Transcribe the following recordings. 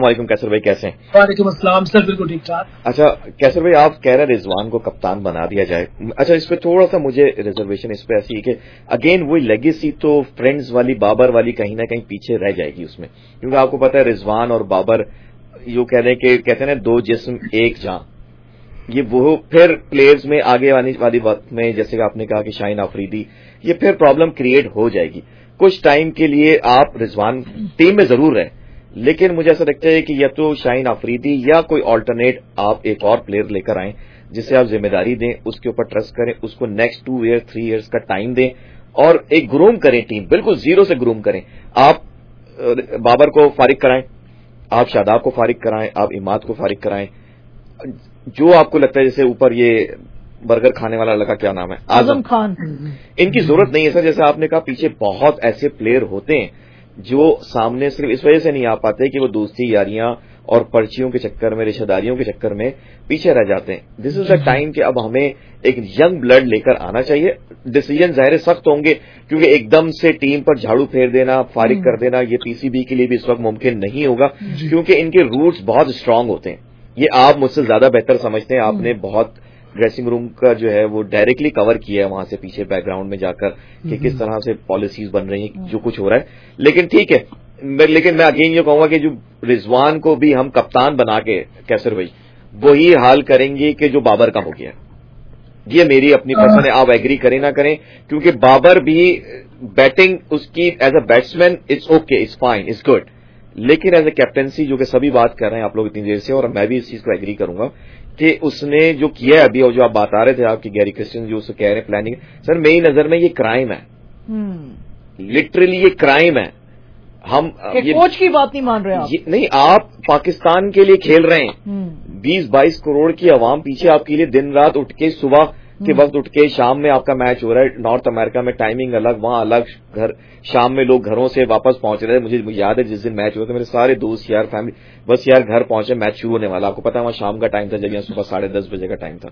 وعلیکم کیسر بھائی، کیسے ہیں؟ وعلیکم السلام سر، بالکل ٹھیک ٹھاک. اچھا کیسر بھائی، آپ کہہ رہے ہیں رضوان کو کپتان بنا دیا جائے. اچھا اس پہ تھوڑا سا مجھے ریزرویشن اس پہ ایسی ہے کہ اگین وہی لیگیسی تو فرینڈز والی بابر والی کہیں نہ کہیں پیچھے رہ جائے گی اس میں، کیونکہ آپ کو پتا ہے رضوان اور بابر یوں کہہ رہے ہیں کہ کہتے ہیں نا دو جسم ایک جان. یہ وہ پھر پلیئرز میں آگے آنے والی وقت میں جیسے کہ آپ نے کہا کہ شاہین آفریدی، یہ پھر پرابلم کریٹ ہو جائے گی. کچھ ٹائم کے لیے آپ رضوان ٹیم میں ضرور رہیں، لیکن مجھے ایسا لگتا ہے کہ یا تو شاہین آفریدی یا کوئی آلٹرنیٹ آپ ایک اور پلیئر لے کر آئیں جسے آپ ذمہ داری دیں، اس کے اوپر ٹرسٹ کریں، اس کو نیکسٹ 2 ایئر 3 ایئرس کا ٹائم دیں اور ایک گروم کریں، ٹیم بالکل زیرو سے گروم کریں. آپ بابر کو فارغ کرائیں، آپ شاداب کو فارغ کرائیں، آپ اماد کو فارغ کرائیں، جو آپ کو لگتا ہے جیسے اوپر یہ برگر کھانے والا لڑکا کیا نام ہے اعظم خان، ان کی ضرورت نہیں ہے سر. جیسے آپ نے کہا پیچھے بہت ایسے پلیئر ہوتے ہیں جو سامنے صرف اس وجہ سے نہیں آ پاتے کہ وہ دوستی یاریاں اور پرچیوں کے چکر میں، رشتہ داریوں کے چکر میں پیچھے رہ جاتے ہیں. دس از دا ٹائم کہ اب ہمیں ایک ینگ بلڈ لے کر آنا چاہیے. ڈیسیجن ظاہر سخت ہوں گے کیونکہ ایک دم سے ٹیم پر جھاڑو پھیر دینا، فارغ کر دینا، یہ پی سی بی کے لیے بھی اس وقت ممکن نہیں ہوگا کیونکہ ان کے روٹس بہت اسٹرانگ ہوتے ہیں. یہ آپ مجھ سے زیادہ بہتر سمجھتے ہیں، آپ نے بہت ڈریسنگ روم کا جو ہے وہ ڈائریکٹلی کور کیا ہے وہاں سے پیچھے بیک گراؤنڈ میں جا کر کہ کس طرح سے پالیسیز بن رہی ہیں، جو کچھ ہو رہا ہے. لیکن ٹھیک ہے، لیکن میں اگین یہ کہوں گا کہ جو رضوان کو بھی ہم کپتان بنا کے کیسر بھائی وہی حال کریں گے کہ جو بابر کا ہو گیا. یہ میری اپنی پسند ہے، آپ ایگری کریں نہ کریں، کیونکہ بابر بھی بیٹنگ اس کی as a batsman it's okay, it's fine, it's good, لیکن ایز اے کیپٹنسی جو کہ سبھی بات کر رہے ہیں آپ لوگ اتنی دیر سے، اور میں بھی اس چیز کو ایگری کروں گا کہ اس نے جو کیا ہے ابھی، اور جو آپ بتا رہے تھے آپ کی گیری کرسچن جو اسے کہہ رہے ہیں پلاننگ، سر میری نظر میں یہ کرائم ہے، لٹرلی یہ کرائم ہے. ہم یہ کوچ کی بات نہیں مان رہے آپ، نہیں، آپ پاکستان کے لیے کھیل رہے ہیں، 20-22 کروڑ کی عوام پیچھے آپ کے لیے دن رات اٹھ کے، صبح کے وقت اٹھ کے شام میں آپ کا میچ ہو رہا ہے. نارتھ امریکہ میں ٹائمنگ الگ، وہاں الگ، گھر شام میں لوگ گھروں سے واپس پہنچ رہے ہیں. مجھے یاد ہے جس دن میچ ہوا تھا میرے سارے دوست یار فیملی بس یار گھر پہنچے، میچ شروع ہونے والا. آپ کو پتا ہے وہاں شام کا ٹائم تھا جب یہاں صبح 10:30 بجے کا ٹائم تھا.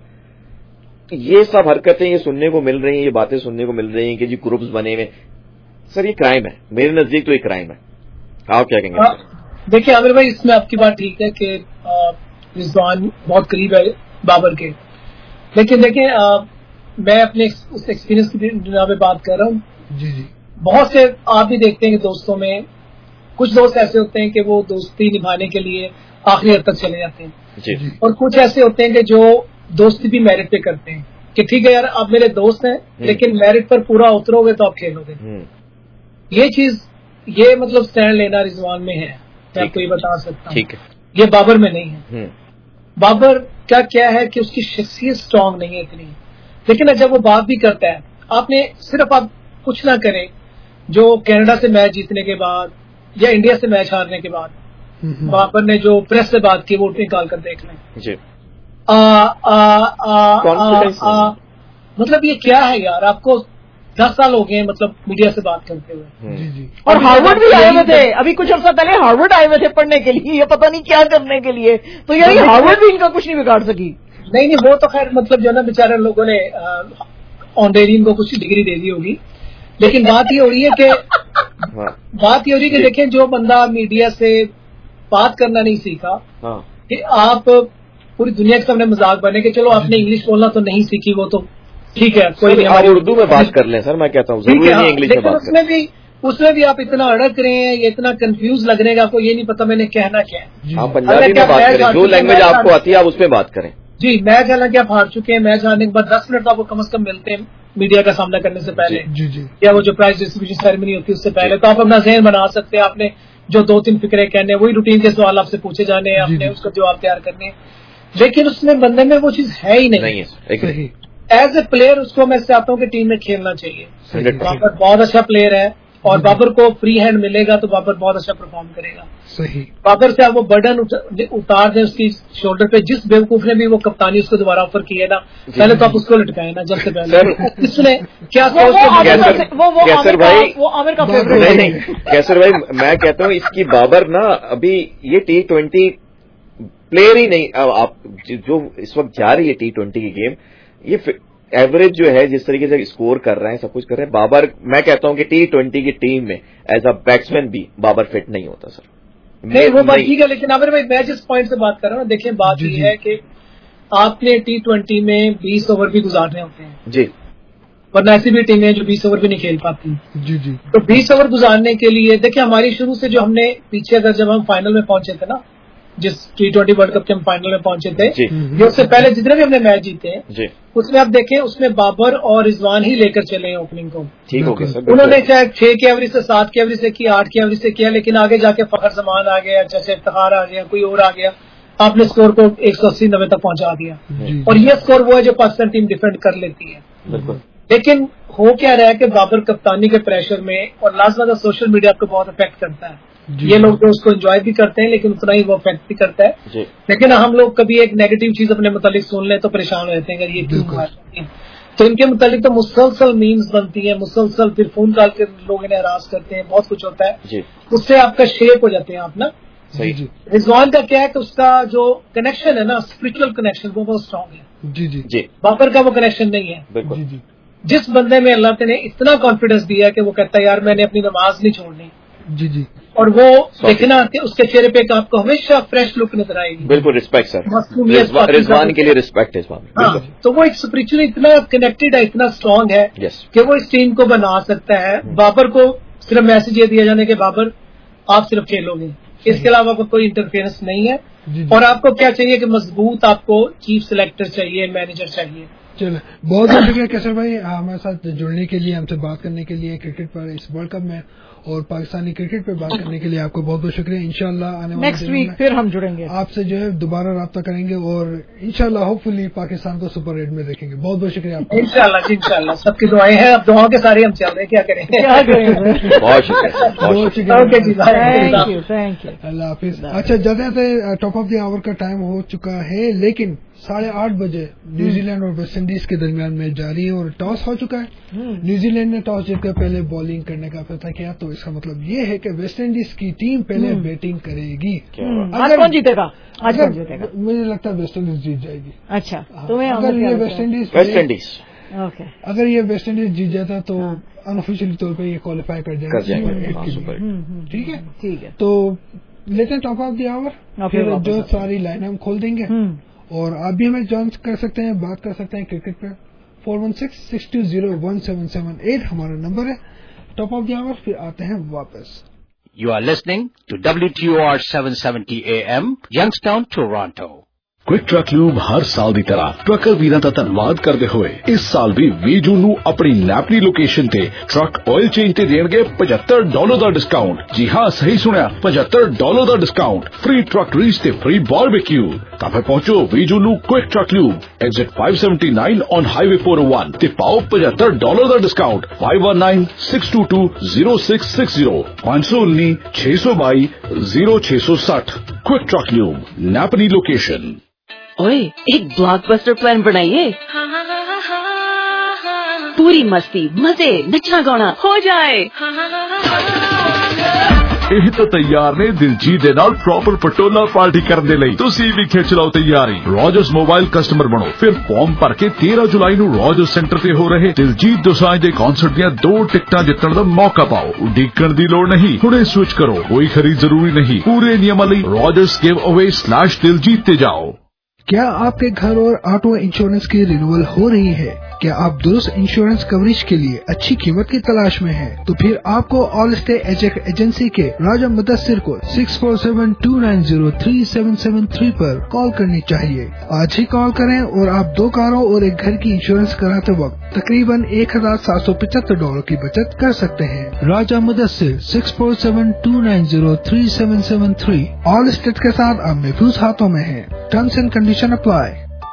یہ سب حرکتیں یہ سننے کو مل رہی ہیں، یہ باتیں سننے کو مل رہی ہیں کہ جی گروپس بنے ہوئے. سر یہ کرائم ہے، میرے نزدیک تو یہ کرائم ہے. آپ کیا کہیں گے؟ دیکھیں عامر بھائی، اس میں آپ کی بات ٹھیک ہے کہ رضوان بہت قریب ہے بابر کے، لیکن دیکھیں میں اپنے اس ایکسپیرینس کی بنا پہ بات کر رہا ہوں. جی بہت سے آپ بھی دیکھتے ہیں کہ دوستوں میں کچھ دوست ایسے ہوتے ہیں کہ وہ دوستی نبھانے کے لیے آخری حد تک چلے جاتے ہیں، اور کچھ ایسے ہوتے ہیں کہ جو دوستی بھی میرٹ پہ کرتے ہیں کہ ٹھیک ہے یار آپ میرے دوست ہیں لیکن میرٹ پر پورا اترو گے تو آپ کھیلو گے. یہ چیز، یہ مطلب سٹینڈ لینا رضوان میں ہے، میں آپ کو یہ بتا سکتا ہوں، یہ بابر میں نہیں ہے. بابر کیا ہے کہ اس کی شخصیت سٹرانگ نہیں ہے اتنی، لیکن جب وہ بات بھی کرتا ہے، آپ نے صرف آپ کچھ نہ کریں جو کینیڈا سے میچ جیتنے کے بعد یا انڈیا سے میچ ہارنے کے بعد بابر نے جو پریس سے بات کی وہ نکال کر دیکھ لیں. مطلب یہ کیا ہے یار، آپ کو 10 سال ہو گئے مطلب میڈیا سے بات کرتے ہوئے. اور ہارورڈ بھی آئے ہوئے تھے، ابھی کچھ عرصہ پہلے ہارورڈ آئے ہوئے تھے پڑھنے کے لیے، یہ پتہ نہیں کیا کرنے کے لیے. تو یہی ہارورڈ بھی ان کا کچھ نہیں بگاڑ سکی. نہیں وہ تو خیر مطلب جو نا بیچارے لوگوں نے آنریرین کو کچھ ڈگری دے دی ہوگی، لیکن بات یہ ہو رہی ہے کہ دیکھیں جو بندہ میڈیا سے بات کرنا نہیں سیکھا کہ آپ پوری دنیا کے سامنے مذاق بنے کہ چلو آپ نے انگلش بولنا تو نہیں سیکھی، وہ تو ٹھیک ہے کوئی نہیں، ہماری اردو میں بات کر لیں سر، میں کہتا ہوں ضروری نہیں انگلش میں بات کریں. اس میں بھی آپ اتنا اڑک رہے ہیں، یہ اتنا کنفیوز لگ رہے ہیں، آپ کو یہ نہیں پتا میں نے کہنا کیا ہے. آپ پنجابی میں بات کریں، جو لینگویج آپ کو آتی ہے آپ اس میں بات کریں. جی میچ حالانکہ آپ ہار چکے ہیں، میچ ہارنے کے بعد 10 منٹ آپ کو کم از کم ملتے ہیں میڈیا کا سامنا کرنے سے پہلے، یا وہ جو پرائز ڈسٹریبیوشن سیریمنی ہوتی ہے اس سے پہلے، تو آپ اپنا ذہن بنا سکتے ہیں. آپ نے جو 2-3 فکرے کہنے، وہی روٹین کے سوال آپ سے پوچھے جانے ہیں، آپ نے اس کا جواب تیار کرنے ہیں، لیکن اس میں بندے میں وہ چیز ہے ہی نہیں. ایز اے پلیئر اس کو میں چاہتا ہوں کہ ٹیم میں کھیلنا چاہیے. بابر بہت اچھا پلیئر ہے، اور بابر کو فری ہینڈ ملے گا تو بابر بہت اچھا پرفارم کرے گا. صحیح. بابر سے آپ وہ برڈن اتار دیں اس کی شولڈر پہ. جس بیوقوف نے بھی وہ کپتانی اس کو دوبارہ آفر کی ہے نا، پہلے تو آپ اس کو لٹکائیں نا جب سے پہلے. اس نے کیا کیسر بھائی، کیسر بھائی میں کہتا ہوں اس کی بابر نا ابھی یہ T20 پلیئر ہی نہیں. آپ جو اس وقت جا رہی ہے T20 کی گیم، یہ ایوریج جو ہے جس طریقے سے اسکور کر رہے ہیں، سب کچھ کر رہے ہیں، بابر میں کہتا ہوں کہ T20 کی ٹیم میں ایز اے بیٹسمین بھی بابر فٹ نہیں ہوتا سر. نہیں وہ بات ٹھیک ہے, لیکن عامر بھائی میں جس پوائنٹ سے بات کر رہا ہوں, دیکھیں بات یہ ہے کہ آپ نے T20 میں 20 اوور بھی گزارنے ہوتے ہیں جی, ورنہ ایسی بھی ٹیمیں جو 20 اوور بھی نہیں کھیل پاتی جی جی. تو 20 اوور گزارنے کے لیے دیکھیں ہماری شروع سے جو ہم نے پیچھے اگر جب ہم فائنل میں پہنچے تھے نا, جس T20 ورلڈ کپ کے ہم فائنل میں پہنچے تھے, یہ اس سے پہلے جتنے بھی ہم نے میچ جیتے ہیں اس میں آپ دیکھیں اس میں بابر اور رضوان ہی لے کر چلے ہیں اوپننگ کو. انہوں نے چاہے 6 کی ایوریج سے 7 کی ایوریج سے کیا, 8 کی ایوریج سے کیا, لیکن آگے جا کے فخر زمان آ گیا, جیسے افتخار آ گیا, کوئی اور آ گیا, آپ نے اسکور کو 180-90 تک پہنچا دیا. اور یہ اسکور وہ ہے جو پاکستان ٹیم ڈیفینڈ کر لیتی ہے. لیکن ہو کیا رہا ہے کہ بابر کپتانی کے پریشر میں, اور لازمہ سوشل میڈیا کو بہت افیکٹ کرتا ہے. یہ لوگ تو اس کو انجوائے بھی کرتے ہیں لیکن اتنا ہی وہ افیکٹ بھی کرتا ہے. لیکن ہم لوگ کبھی ایک نیگیٹو چیز اپنے متعلق سن لیں تو پریشان ہو جاتے ہیں کہ یہ کیوں ہوا ہے. تو ان کے متعلق تو مسلسل میمز بنتی ہیں, مسلسل پھر فون کال کے لوگ انہیں ہراس کرتے ہیں, بہت کچھ ہوتا ہے. اس سے آپ کا شیپ ہو جاتے ہیں آپ نا. رضوان کا کیا ہے کہ اس کا جو کنیکشن ہے نا, اسپرچل کنیکشن, وہ بہت اسٹرانگ ہے. جی جی. بابر کا وہ کنیکشن نہیں ہے. بالکل. جس بندے میں اللہ نے اتنا کانفیڈینس دیا کہ وہ کہتا ہے یار میں نے اپنی نماز نہیں چھوڑنی. جی جی. اور وہ دیکھنا کہ اس کے چہرے پہ آپ کو ہمیشہ فریش لک نظر آئے گی. بالکل رسپیکٹ سر, رضوان کے لیے رسپیکٹ ہے. تو وہ ایک اسپرچولی اتنا کنیکٹڈ ہے, اتنا اسٹرانگ ہے کہ وہ اس ٹیم کو بنا سکتا ہے. بابر کو صرف میسج یہ دیا جانے کہ بابر آپ صرف کھیلو گے, اس کے علاوہ کوئی انٹرفیئرنس نہیں ہے. اور آپ کو کیا چاہیے کہ مضبوط آپ کو چیف سلیکٹر چاہیے, مینیجر چاہیے. چلیں, بہت بہت شکریہ کیسر بھائی ہمارے ساتھ جڑنے کے لیے, ہم سے بات کرنے کے لیے کرکٹ پر, اس ورلڈ کپ میں اور پاکستانی کرکٹ پہ بات کرنے کے لیے آپ کو بہت بہت شکریہ. انشاءاللہ آنے والے نیکسٹ ویک پھر ہم جڑیں گے آپ سے, جو ہے دوبارہ رابطہ کریں گے اور انشاءاللہ ہوپ فلی پاکستان کو سپر 8 میں دیکھیں گے. بہت بہت شکریہ آپ کا. انشاءاللہ سب کی دعائیں ہیں, اب دعاؤں کے سارے ہم چل رہے ہیں, کیا کریں. بہت شکریہ, اللہ حافظ. اچھا جلدی ٹاپ آف دی آور کا ٹائم ہو چکا ہے, لیکن 8:30 بجے نیوزی لینڈ اور ویسٹ انڈیز کے درمیان میچ جاری ہے اور ٹاس ہو چکا ہے. نیوزی لینڈ نے ٹاس جیت کر پہلے بالنگ کرنے کا فیصلہ کیا, تو اس کا مطلب یہ ہے کہ ویسٹ انڈیز کی ٹیم پہلے بیٹنگ کرے گی. آج کون جیتے گا؟ مجھے لگتا ہے ویسٹ انڈیز جیت جائے گی. اچھا, اگر یہ ویسٹ انڈیز جیت جاتا تو انآفیشلی طور پہ یہ کوالیفائی کر جائے گا. ٹھیک ہے, تو لیتے ہیں ٹاپ آف دی آور, پھر جو ساری لائن ہم کھول دیں گے اور آپ بھی ہمیں جوائن کر سکتے ہیں, بات کر سکتے ہیں کرکٹ پہ. 416-620-1778 ہمارا نمبر ہے. ٹاپ آف دی آور, پھر آتے ہیں واپس. You are listening to WTOR 770 AM, Youngstown, Toronto. Quick truck lube ہر سال دی طرح ٹرکر ویراں دا ਧੰਨਵਾਦ ਕਰਦੇ ਹੋਏ ਇਸ ਸਾਲ ਵੀ 20 ਜੂਨ ਨੂੰ ਆਪਣੀ ਨੈਪਲੀ ਲੋਕੇਸ਼ਨ ਤੇ ਟਰੱਕ ਆਇਲ ਚੇਂਜ ਤੇ ਦੇਣਗੇ $75 ਦਾ ਡਿਸਕਾਊਂਟ. ਜੀ ਹਾਂ, ਸਹੀ ਸੁਣਿਆ, $75 ਦਾ ਡਿਸਕਾਊਂਟ, ਫ੍ਰੀ ਟਰੱਕ ਰੀਚ ਤੇ ਫ੍ਰੀ ਬਾਰਬੀਕਿਊ. ਤਾਂ ਫਿਰ ਪਹੁੰਚੋ 20 ਜੂਨ ਨੂੰ quick truck lube, exit 579 on highway 401 ਤੇ ਪਾਓ $75 ਦਾ discount. 5196220660 519-622-0660. Quick truck lube, Napanee location. ओए, एक ब्लॉकबस्टर प्लान बनाइए. पूरी मस्ती, मजे, नचना गाना हो जाए. ਇਹ ਤਾਂ ਤਿਆਰ ਨੇ ਦਿਲਜੀਤ ਦੇ ਨਾਲ ਪ੍ਰੋਪਰ ਪਟੋਲਾ ਪਾਰਟੀ ਕਰਨ ਦੇ ਲਈ. ਤੁਸੀਂ ਵੀ ਖਿੱਚ ਲਓ ਤਿਆਰੀ. ਰੋਜਰਸ ਮੋਬਾਈਲ ਕਸਟਮਰ ਬਣੋ, ਫਿਰ ਫਾਰਮ ਭਰ ਕੇ 13 ਜੁਲਾਈ ਨੂੰ ਰੋਜਰਸ ਸੈਂਟਰ ਤੇ ਹੋ ਰਹੇ ਦਿਲਜੀਤ ਦੋਸਾਂਝ ਦੇ ਕਨਸਰਟ ਦੀਆਂ 2 ਟਿਕਟਾਂ ਜਿੱਤਣ ਦਾ ਮੌਕਾ ਪਾਓ. ਉਡੀਕਣ ਦੀ ਲੋੜ ਨਹੀਂ, ਹੁਣੇ ਸਵਿਚ ਕਰੋ, ਕੋਈ ਖਰੀਦ ਜ਼ਰੂਰੀ ਨਹੀਂ. ਪੂਰੇ ਨਿਯਮਾਂ ਲਈ rogers.giveaway/diljit ਤੇ ਜਾਓ. کیا آپ کے گھر اور آٹو انشورنس کی رینیول ہو رہی ہے؟ کیا آپ درست انشورنس کوریج کے لیے اچھی قیمت کی تلاش میں ہیں؟ تو پھر آپ کو آل اسٹیٹ ایجنسی کے راجہ مدثر کو 6472903773 پر کال کرنی چاہیے. آج ہی کال کریں اور آپ 2 کاروں اور 1 گھر کی انشورنس کراتے وقت تقریباً $1775 کی بچت کر سکتے ہیں. راجہ مدثر 6472903773 آل اسٹیٹ کے ساتھ آپ محفوظ ہاتھوں میں ہیں. Terms and condition apply.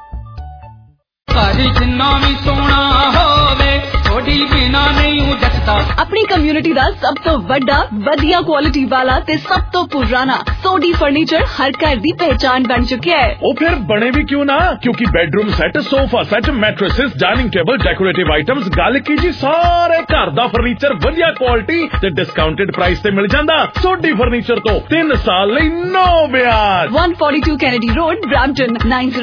اپنی کمیونٹی دا سب تو بڑا ودیا کوالٹی والا تے سب تو پرانا سوڈی فرنیچر ہر گھر دی پہچان بن چکا ہے. وہ پھر بنے بھی کیوں نہ, کیونکہ bedroom set, sofa set, mattresses, dining table, decorative items, گل کی جی سارے گھر دا فرنیچر ودیا کوالٹی تے ڈسکاؤنٹڈ پرائس تے مل جاندا. سوڈی فرنیچر تو 3 سال لئی نو بیاج. 142 کینیڈی روڈ, برامپٹن.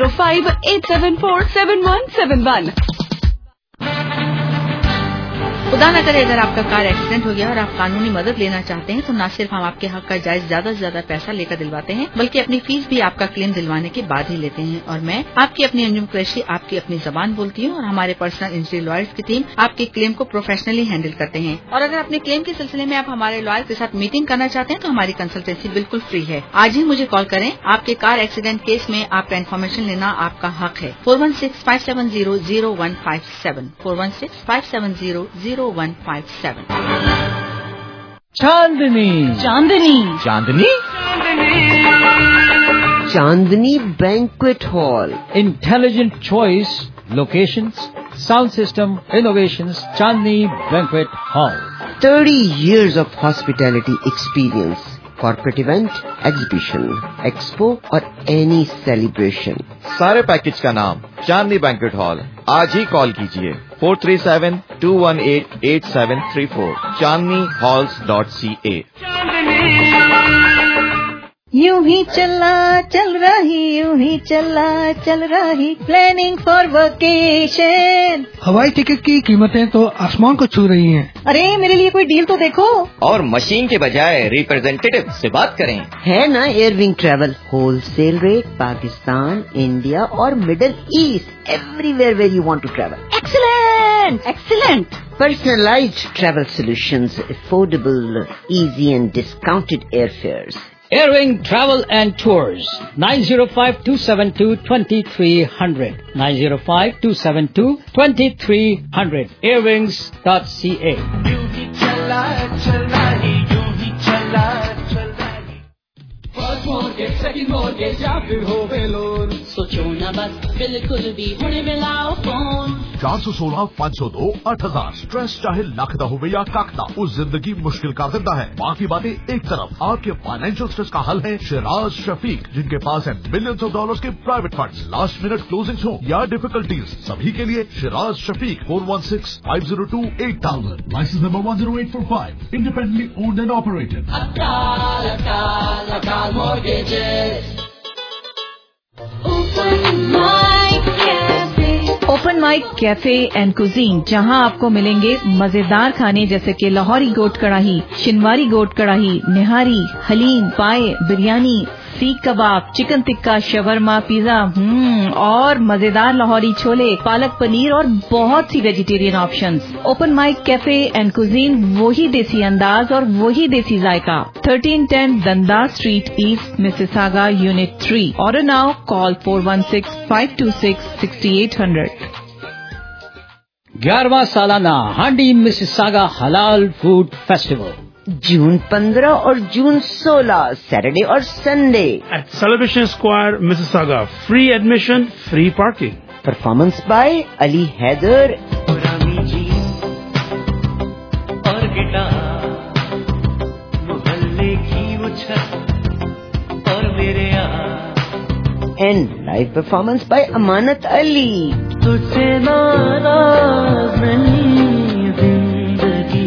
9058747171. خدا نہ کرے اگر آپ کا کار ایکسیڈنٹ ہو گیا اور آپ قانونی مدد لینا چاہتے ہیں تو نہ صرف ہم آپ کے حق کا جائز زیادہ سے زیادہ پیسہ لے کر دلواتے ہیں بلکہ اپنی فیس بھی آپ کا کلیم دلوانے کے بعد ہی لیتے ہیں. اور میں آپ کی اپنی انجم قریشی آپ کی اپنی زبان بولتی ہوں اور ہمارے پرسنل انجری لائرز کی ٹیم آپ کے کلیم کو پروفیشنلی ہینڈل کرتے ہیں. اور اگر اپنے کلیم کے سلسلے میں آپ ہمارے لائر کے ساتھ میٹنگ کرنا چاہتے ہیں تو ہماری کنسلٹینسی بالکل فری ہے. آج ہی مجھے کال کریں. آپ کے کار ایکسیڈنٹ کیس میں آپ کا انفارمیشن لینا آپ کا حق ہے. 416-570-0157 416-570-0157. Chandni Chandni Chandni Chandni banquet hall. Intelligent choice locations sound system innovations Chandni banquet hall. 30 years of hospitality experience. Corporate event, exhibition, expo اور any celebration. سارے پیکج کا نام چاندنی بینکویٹ ہال. آج ہی کال کیجیے 437-218-8734 chandnihalls.ca. یوں ہی چلا چل رہی یوں ہی چلا چل رہی پلاننگ فار ویکیشن. ہوائی ٹکٹ کی قیمتیں تو آسمان کو چھو رہی ہیں. ارے میرے لیے کوئی ڈیل تو دیکھو. اور مشین کے بجائے ریپرزینٹیٹو سے بات کریں. ہے نا air wing travel. Wholesale rate Pakistan India اور middle east everywhere where you want to travel. Excellent excellent. Personalized travel solutions, affordable, easy and discounted airfares. Airwing Travel and Tours 905-272-2300 905-272-2300 airwings.ca. سوچو نہ بس بالکل بھی ہونے ملاؤ phone 416-502-8000. Stress چاہے لاکھ دا ہوئے یا کاک دا، اس زندگی مشکل کر دیتا ہے. باقی باتیں ایک طرف، آپ کے فائنینشیل اسٹریس کا حل ہے شیراز شفیق، جن کے پاس ہے ملینز آف ڈالرز کے private funds. Last minute closing ہوں یا ڈیفیکلٹیز، سبھی کے لیے Shiraz Shafiq 416-502-8000. License number 10845. Independently owned and operated. Open mic cafe and cuisine, جہاں آپ کو ملیں گے مزیدار کھانے جیسے کہ لاہوری گوٹ کڑاہی، شنواری گوٹ کڑاہی، نہاری، حلیم، پائے، بریانی، سیخ کباب، چکن ٹکا، شورما، پیزا اور مزیدار لاہوری چھولے، پالک پنیر اور بہت سی vegetarian options. Open mic cafe and cuisine, وہی دیسی انداز اور وہی دیسی ذائقہ. 1310 Dundas street east Mississauga unit 3. Order now. Call 416-526-6800. 11واں سالانہ ہانڈی مسیساگا حلال فوڈ فیسٹیول جون 15 اور جون 16 سیٹرڈے اور Sunday at Celebration Square, Mississauga. Free admission, free parking. Performance by Ali Haider. And live performance by Amanat Ali. تجھے ناراض نہیں زندگی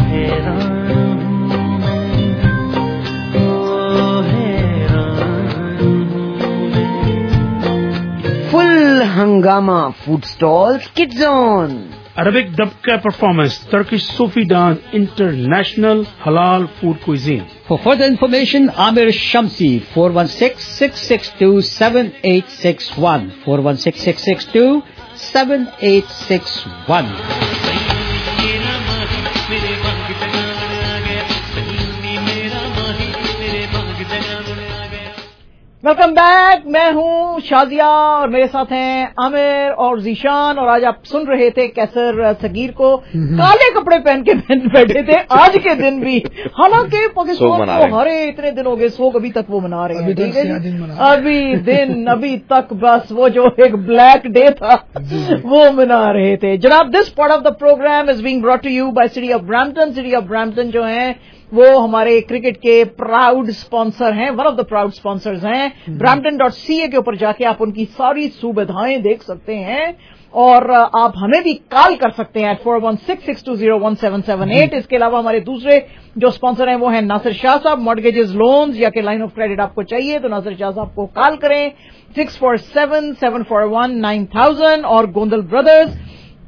full hangama food stalls, kids zone, Arabic dabka performance, Turkish Sufi dance, international halal food cuisine. For further information, Amir Shamsi, 416-662-7861 416-662-7861. Welcome back. میں ہوں شازیہ اور میرے ساتھ ہیں عامر اور ذیشان، اور آج آپ سن رہے تھے کیسر صغیر کو کالے کپڑے پہن کے بیٹھے تھے آج کے دن بھی، حالانکہ پاکستان کو ہرے اتنے دن ہو گئے، سوگ ابھی تک وہ منا رہے ہیں. ابھی تک بس وہ جو ایک بلیک ڈے تھا وہ منا رہے تھے. جناب، this part of the programme is being brought to you by City of Brampton. City of Brampton جو ہیں وہ ہمارے کرکٹ کے پراؤڈ اسپانسر ہیں، one of the proud sponsors ہیں. brampton.ca کے اوپر جا کے آپ ان کی ساری سویدھائیں دیکھ سکتے ہیں، اور آپ ہمیں بھی کال کر سکتے ہیں 416-620-1778. اس کے علاوہ ہمارے دوسرے جو اسپانسر ہیں وہ ہیں ناصر شاہ صاحب، مارگیجز لونز یا کہ لائن آف کریڈٹ آپ کو چاہیے تو ناصر شاہ صاحب کو کال کریں 647-741-9000. اور گوندل بردرز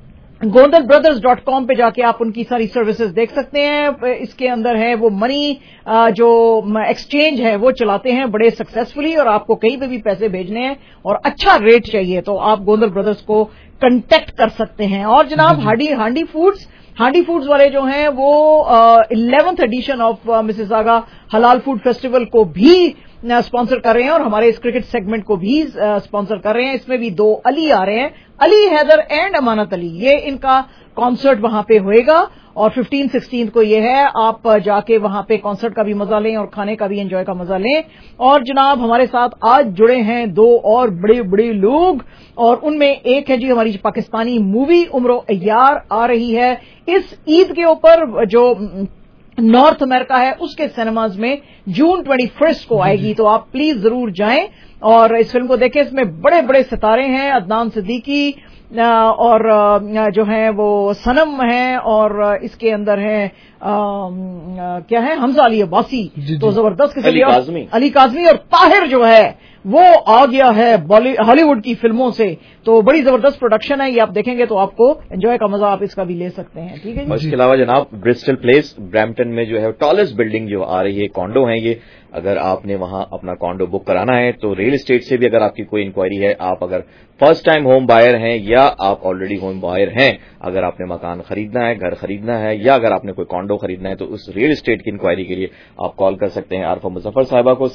gondalbrothers.com پہ جا کے آپ ان کی ساری سروسز دیکھ سکتے ہیں. اس کے اندر ہے وہ منی جو ایکسچینج ہے وہ چلاتے ہیں بڑے سکسیسفلی, اور آپ کو کہیں پہ بھی پیسے بھیجنے ہیں اور اچھا ریٹ چاہیے تو آپ گوندل بردرز کو کنٹیکٹ کر سکتے ہیں. اور جناب ہانڈی فوڈز والے جو ہیں وہ 11th ایڈیشن آف مسز آگا حلال فوڈ فیسٹیول کو بھی اسپانسر کر رہے ہیں اور ہمارے اس کرکٹ سیگمنٹ کو بھی اسپانسر کر رہے ہیں. اس میں بھی 2 علی آ رہے ہیں, علی حیدر اینڈ امانت علی. یہ ان کا کانسرٹ وہاں پہ ہوئے گا اور 15-16 کو یہ ہے. آپ جا کے وہاں پہ کانسرٹ کا بھی مزہ لیں اور کھانے کا بھی انجوائے کا مزہ لیں. اور جناب ہمارے ساتھ آج جڑے ہیں 2 اور بڑے لوگ, اور ان میں ایک ہے جی ہماری پاکستانی مووی عمر و عیار آ رہی ہے اس عید کے اوپر, جو نارتھ امریکہ ہے اس کے سینماز میں جون 21 کو آئے گی. تو آپ پلیز ضرور جائیں اور اس فلم کو دیکھیں. اس میں بڑے ستارے ہیں, عدنان صدیقی اور جو ہیں وہ صنم ہیں, اور اس کے اندر ہے کیا ہے حمزہ علی عباسی. تو زبردست علی کاظمی اور طاہر جو ہے وہ آ گیا ہے ہالی ووڈ کی فلموں سے. تو بڑی زبردست پروڈکشن ہے, یہ آپ دیکھیں گے تو آپ کو انجوائے کا مزہ آپ اس کا بھی لے سکتے ہیں. ٹھیک ہے. اس کے علاوہ جناب برسٹل پلیس برامپٹن میں جو ہے ٹالسٹ بلڈنگ جو آ رہی ہے, کانڈو ہیں یہ. اگر آپ نے وہاں اپنا کانڈو بک کرانا ہے تو ریل اسٹیٹ سے بھی اگر آپ کی کوئی انکوائری ہے, آپ اگر فرسٹ ٹائم ہوم بائر ہیں یا آپ آلریڈی ہوم بائر ہیں, اگر آپ نے مکان خریدنا ہے, گھر خریدنا ہے, یا اگر آپ نے کوئی کانڈو خریدنا ہے تو اس ریل اسٹیٹ کی انکوائری کے لیے آپ کال کر سکتے ہیں عارفہ مظفر صاحبہ کو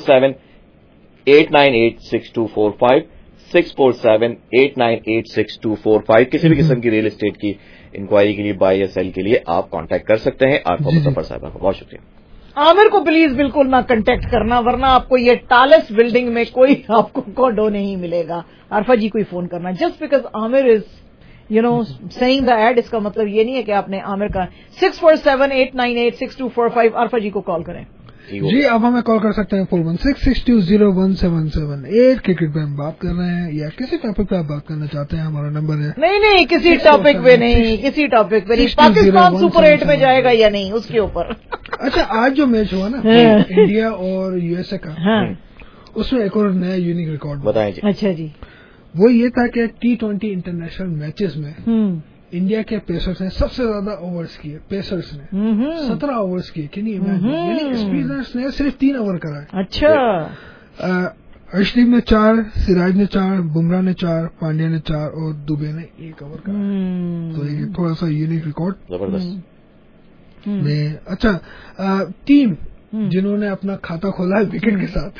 647-898-6245 647-898-6245. کسی بھی قسم کی ریل اسٹیٹ کی انکوائری کے لیے, بائی یا سیل کے لیے آپ کانٹیکٹ کر سکتے ہیں عارفہ مظفر صاحبہ کو. بہت شکریہ. عامر کو پلیز بالکل نہ کنٹیکٹ کرنا, ورنہ آپ کو یہ ٹالس بلڈنگ میں کوئی آپ کو کانڈو نہیں ملے گا. عارفہ جی کو ہی فون کرنا, just because Aamir is seeing the ad, اس کا مطلب یہ نہیں ہے کہ آپ نے عامر کا 647-898-6245 عارفہ جی کو کال کریں. جی آپ ہمیں کال کر سکتے ہیں 416-620-1778. کرکٹ پہ ہم بات کر رہے ہیں یا کسی ٹاپک پہ آپ بات کرنا چاہتے ہیں, ہمارا نمبر ہے. نہیں کسی ٹاپک پہ نہیں, پاکستان سپر 8 میں جائے گا یا نہیں اس کے اوپر. اچھا, آج جو میچ ہوا نا انڈیا اور USA کا, اس میں ایک اور نیا یونیک ریکارڈ بتائیں جی. اچھا جی, وہ یہ تھا کہ T20 انٹرنیشنل میچز میں انڈیا کے پیسرز نے سب سے زیادہ اوورز کیے. پیسرز نے 17 اوورز کیے. یعنی اسپنرز نے صرف 3 اوور کرائے. اچھا, ارشدیپ نے 4, سراج نے 4, بمراہ نے 4, پانڈیا نے 4 اور دوبے نے 1 اوور کرائے. تو یہ تھوڑا سا یونیک ریکارڈ زبردست. اچھا, ٹیم جنہوں نے اپنا کھاتا کھولا ہے وکٹ کے ساتھ,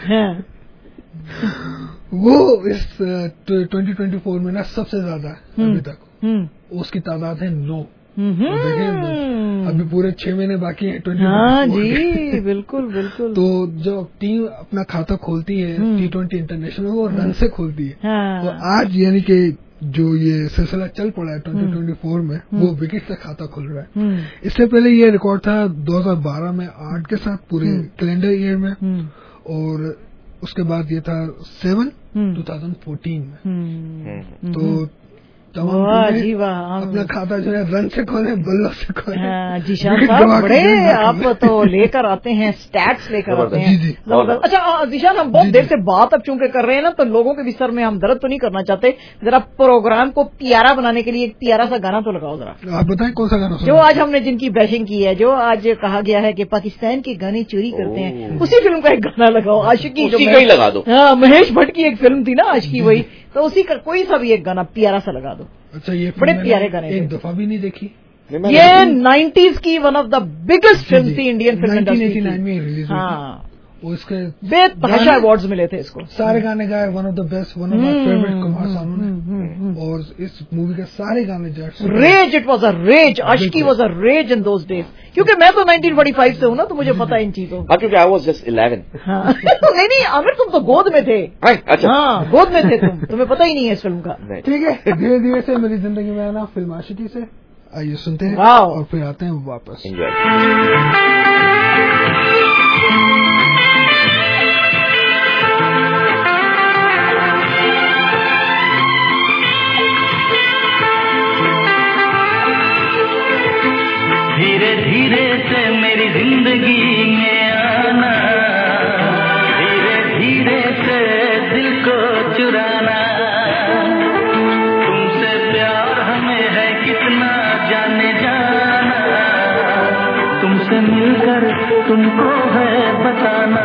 وہ اس 2024 میں نا سب سے زیادہ ابھی تک اس کی تعداد ہے 9. ابھی پورے 6 مہینے باقی ہیں 2024. جی بالکل. تو جب ٹیم اپنا کھاتا کھولتی ہے T20 انٹرنیشنل وہ رن سے کھولتی ہے. تو آج یعنی کہ جو یہ سلسلہ چل پڑا ہے 2024 میں, وہ وکٹ سے کھاتا کھل رہا ہے. اس سے پہلے یہ ریکارڈ تھا 2012 میں 8 کے ساتھ پورے کیلنڈر ایئر میں, اور اس کے بعد یہ تھا 7 2014 میں. تو اپنا کھاتا جو ہے رن سے کھولے, بلوں سے کھولے. جی شان صاحب بڑے آپ تو لے کر آتے ہیں, اسٹیٹس لے کر آتے ہیں. اچھا ذیشان, ہم بہت دیر سے بات اب چونکہ کر رہے ہیں نا, تو لوگوں کے بھی سر میں ہم درد تو نہیں کرنا چاہتے. ذرا پروگرام کو پیارا بنانے کے لیے ایک پیارا سا گانا تو لگاؤ ذرا. آپ بتائیں کون سا گانا جو آج ہم نے جن کی بیشنگ کی ہے, جو آج کہا گیا ہے کہ پاکستان کے گانے چوری کرتے ہیں, اسی فلم کا ایک گانا لگاؤ. عاشقی لگا دو. ہاں, مہیش بھٹ کی ایک فلم تھی نا عاشقی, وہی تو اسی کا کوئی سا بھی ایک گانا پیارا سا لگا دو. اچھا, یہ بڑے پیارے گانے, ایک دفعہ بھی نہیں دیکھی. یہ 90s کی one of the biggest film تھی انڈین فلم انڈسٹری. 1989 میں ریلیز ہوئی. ہاں, اس کے بے تحاشا ایوارڈز ملے تھے اس کو. سارے گانے گائے, one of the best, one of my favourite Kumar Sanu نے. اور اس مووی کے سارے گانے rage, it was a rage, Aashiqui was a rage in those days. کیونکہ میں تو 1945 سے ہوں نا, تو مجھے پتا ان چیزوں. کیونکہ آئی واز جسٹ 11. نہیں عامر, تم تو گود میں تھے. ہاں, گود میں تھے تم, تمہیں پتا ہی نہیں ہے اس فلم کا. ٹھیک ہے, دھیرے دھیرے سے میری زندگی میں آنا فلم عاشقی سے. آئیے سنتے ہیں اور پھر آتے ہیں واپس. دھیرے دھیرے سے میری زندگی میں آنا, دھیرے دھیرے سے دل کو چرانا, تم سے پیار ہمیں ہے کتنا तुमको है बताना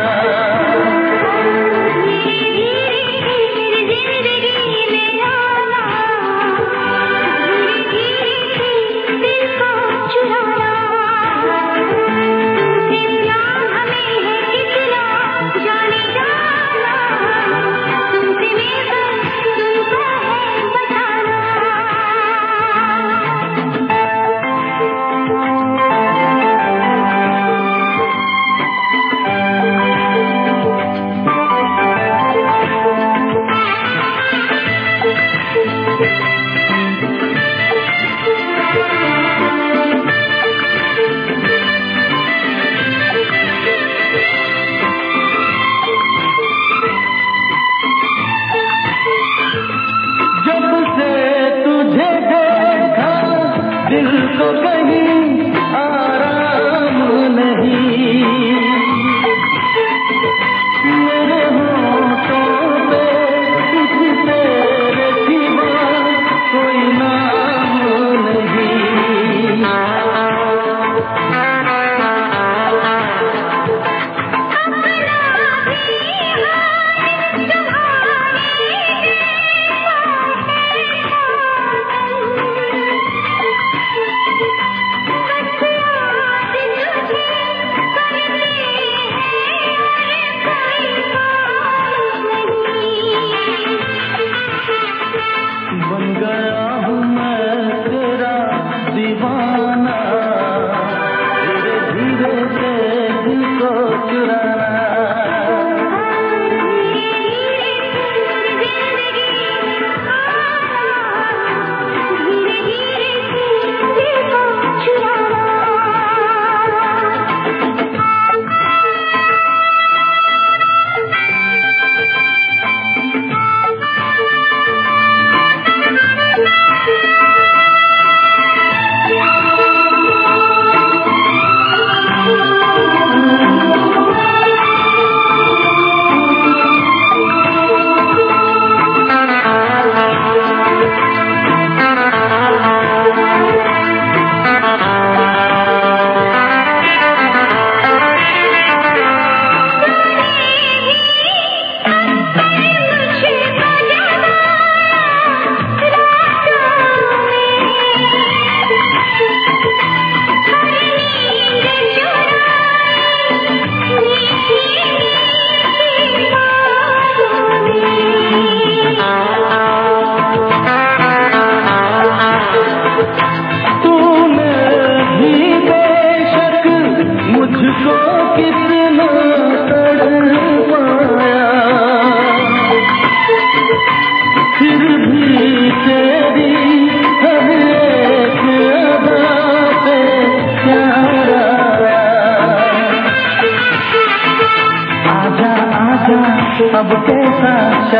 अब कैसा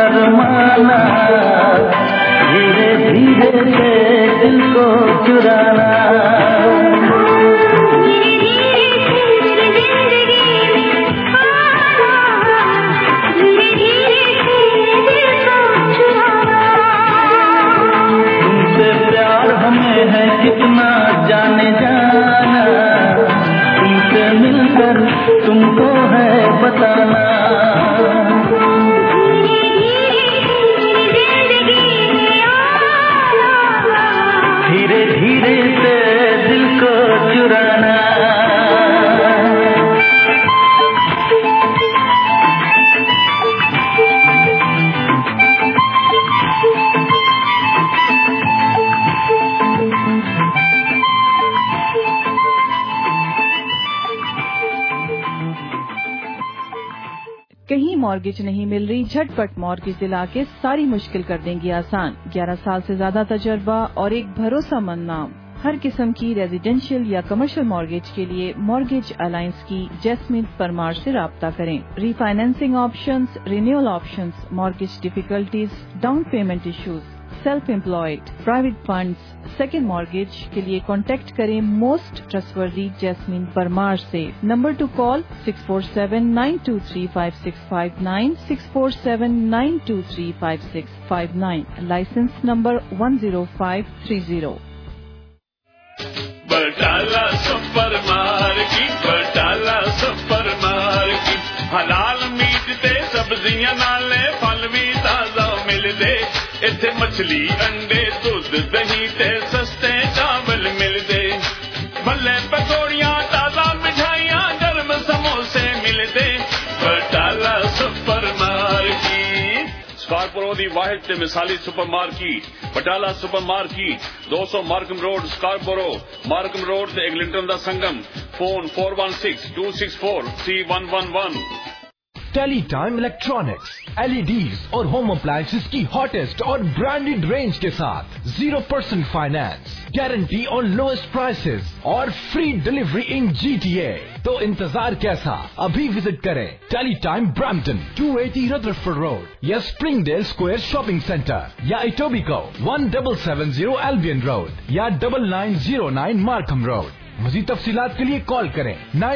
शर्माना धीरे धीरे से दिल को चुराना तुमसे प्यार हमें है कितना जाने जाना तुमसे मिलकर तुमको है बताना धीरे धीरे से दिल को चुराना कहीं मॉर्गेज नहीं मिल रही, झटपट मॉर्गेज दिला के सारी मुश्किल कर देंगी आसान। 11 साल से ज्यादा तजर्बा और एक भरोसेमंद नाम। हर किस्म की रेजिडेंशियल या कमर्शियल मॉर्गेज के लिए मॉर्गेज अलायंस की जैस्मिन परमार से राब्ता करें। Refinancing options, renewal options, mortgage difficulties, down payment issues, self employed, private funds, second mortgage के लिए कॉन्टेक्ट करें मोस्ट ट्रस्टवर्दी जैस्मिन परमार से। Number to call 6479235659, 6479235659, license number 10530। Batala super market, Batala super market. हलाल meat ते सब्जियां नाले फल भी ताजा मिलदे, इत्थे मछली अंडे दुध दही ते सस्ते चावल मिलदे, भले पकौड़ियां ताजा मिठाइयां गर्म समोसे मिलदे, बटाला सुपर मार्केट। स्कारपोरो दी वाहिद ते मिसाली super market, Batala super market 200 Markham road Scarborough, Markham road ते एग्लिंटन दा संगम। फोन 4162643111। टेलीटाइम इलेक्ट्रॉनिक्स, LEDs और होम अप्लायंसेस की हॉटेस्ट और ब्रांडेड रेंज के साथ 0% फाइनेंस, गारंटी और लोएस्ट प्राइसेस और फ्री डिलीवरी इन GTA। तो इंतजार कैसा, अभी विजिट करें टेलीटाइम ब्रैम्पटन 280 रदरफोर्ड रोड या स्प्रिंगडेल स्क्वायर शॉपिंग सेंटर या इटोबिको 1770 एल्बियन रोड या 9909 मार्कम रोड। मज़ीद तफसीलात के लिए कॉल करें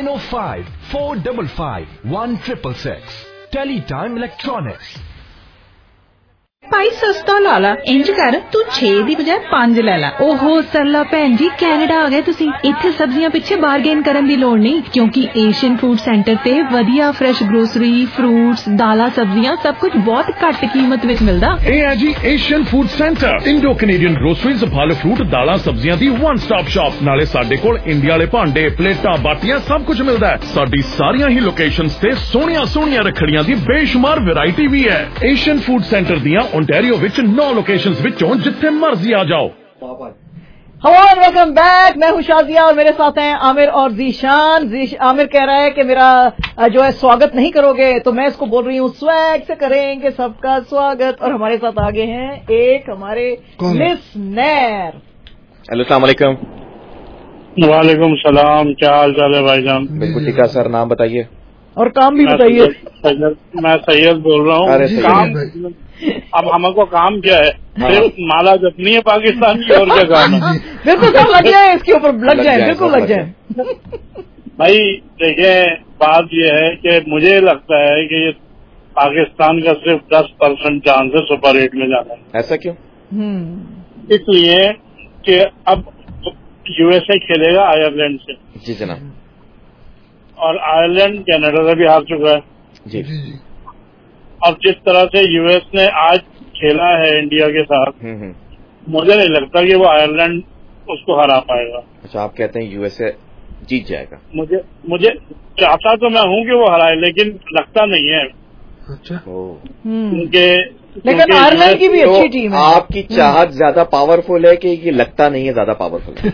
905-455-1666। Teletime electronics. ਭਾਈ ਸਸਤਾ ਲਾ ਲਾ, ਇੰਜ ਕਰ ਤੂੰ 6 ਦੀ ਬਜਾਏ 5 ਲੈ ਲੈ। ਓਹੋ ਸਰਲਾ ਭੈਣ ਜੀ, ਕੈਨੇਡਾ ਆ ਗਏ ਤੁਸੀਂ। ਇੱਥੇ ਸਬਜ਼ੀਆਂ ਪਿੱਛੇ ਬਾਰਗੇਨ ਕਰਨ ਦੀ ਲੋੜ ਨਹੀਂ, ਕਿਉਂਕਿ ਏਸ਼ੀਅਨ ਫੂਡ ਸੈਂਟਰ ਤੇ ਵਧੀਆ ਫਰੈਸ਼ ਗਰੋਸਰੀ, ਫਰੂਟਸ, ਦਾਲਾਂ, ਸਬਜ਼ੀਆਂ ਸਭ ਕੁਝ ਬਹੁਤ ਘੱਟ ਕੀਮਤ ਵਿੱਚ ਮਿਲਦਾ। ਇਹ ਹੈ ਜੀ Asian food centre, Indo Canadian groceries, ਫਲ ਫਰੂਟ, ਦਾਲਾਂ, ਸਬਜ਼ੀਆਂ ਦੀ ਵਨ ਸਟਾਪ ਸ਼ਾਪ। ਨਾਲੇ ਸਾਡੇ ਕੋਲ ਇੰਡੀਆ ਵਾਲੇ ਭਾਂਡੇ, ਪਲੇਟਾਂ, ਬਾਟੀਆਂ ਸਭ ਕੁਝ ਮਿਲਦਾ ਹੈ। ਸਾਡੀ ਸਾਰੀਆਂ ਹੀ ਲੋਕੇਸ਼ਨਸ ਤੇ ਸੋਹਣੀਆਂ ਰੱਖੜੀਆਂ ਦੀ ਬੇਸ਼ੁਮਾਰ ਵੈਰਾਈਟੀ ਵੀ ਹੈ। ਏਸ਼ੀਅਨ ਫੂਡ ਸੈਂਟਰ ਦੀਆਂ ओंटारियो विच 9 लोकेशंस विचों जिथे मर्जी आ जाओ। हेलो वेलकम बैक, मैं हूं शाजिया और मेरे साथ हैं आमिर और जीशान। आमिर कह रहा है कि मेरा जो है स्वागत नहीं करोगे, तो मैं इसको बोल रही हूँ स्वैग से करेंगे सबका स्वागत। और हमारे साथ आगे हैं एक हमारे लिसनर। हेलो अस्सलाम वालेकुम। वालेकुम सलाम, क्या हाल चाल है भाईजान? बिल्कुल ठीक है सर, नाम बताइए और काम भी बताइए। मैं सैयद बोल रहा हूँ। काम अब हमको काम क्या है? सिर्फ माला जपनी है पाकिस्तान की, और क्या काम है? बिल्कुल सब लग जाए इसके ऊपर, लग जाए, बिल्कुल लग जाए। भाई देखिए, बात ये है कि मुझे लगता है कि ये पाकिस्तान का सिर्फ 10% चांस है सुपर 8 में जाना है। ऐसा क्यों? इसलिए कि अब USA खेलेगा आयरलैंड से। जी जनाब। और आयरलैंड कनाडा से भी हार चुका है। जी। और जिस तरह से US ने आज खेला है इंडिया के साथ, मुझे नहीं लगता कि वो आयरलैंड उसको हरा पाएगा। अच्छा, आप कहते हैं USA जीत जाएगा? मुझे चाहता तो मैं हूं कि वो हराए, लेकिन लगता नहीं है। अच्छा। लेकिन आयरलैंड की भी अच्छी टीम है। आपकी चाहत ज्यादा पावरफुल है कि ये लगता नहीं है ज्यादा पावरफुल है?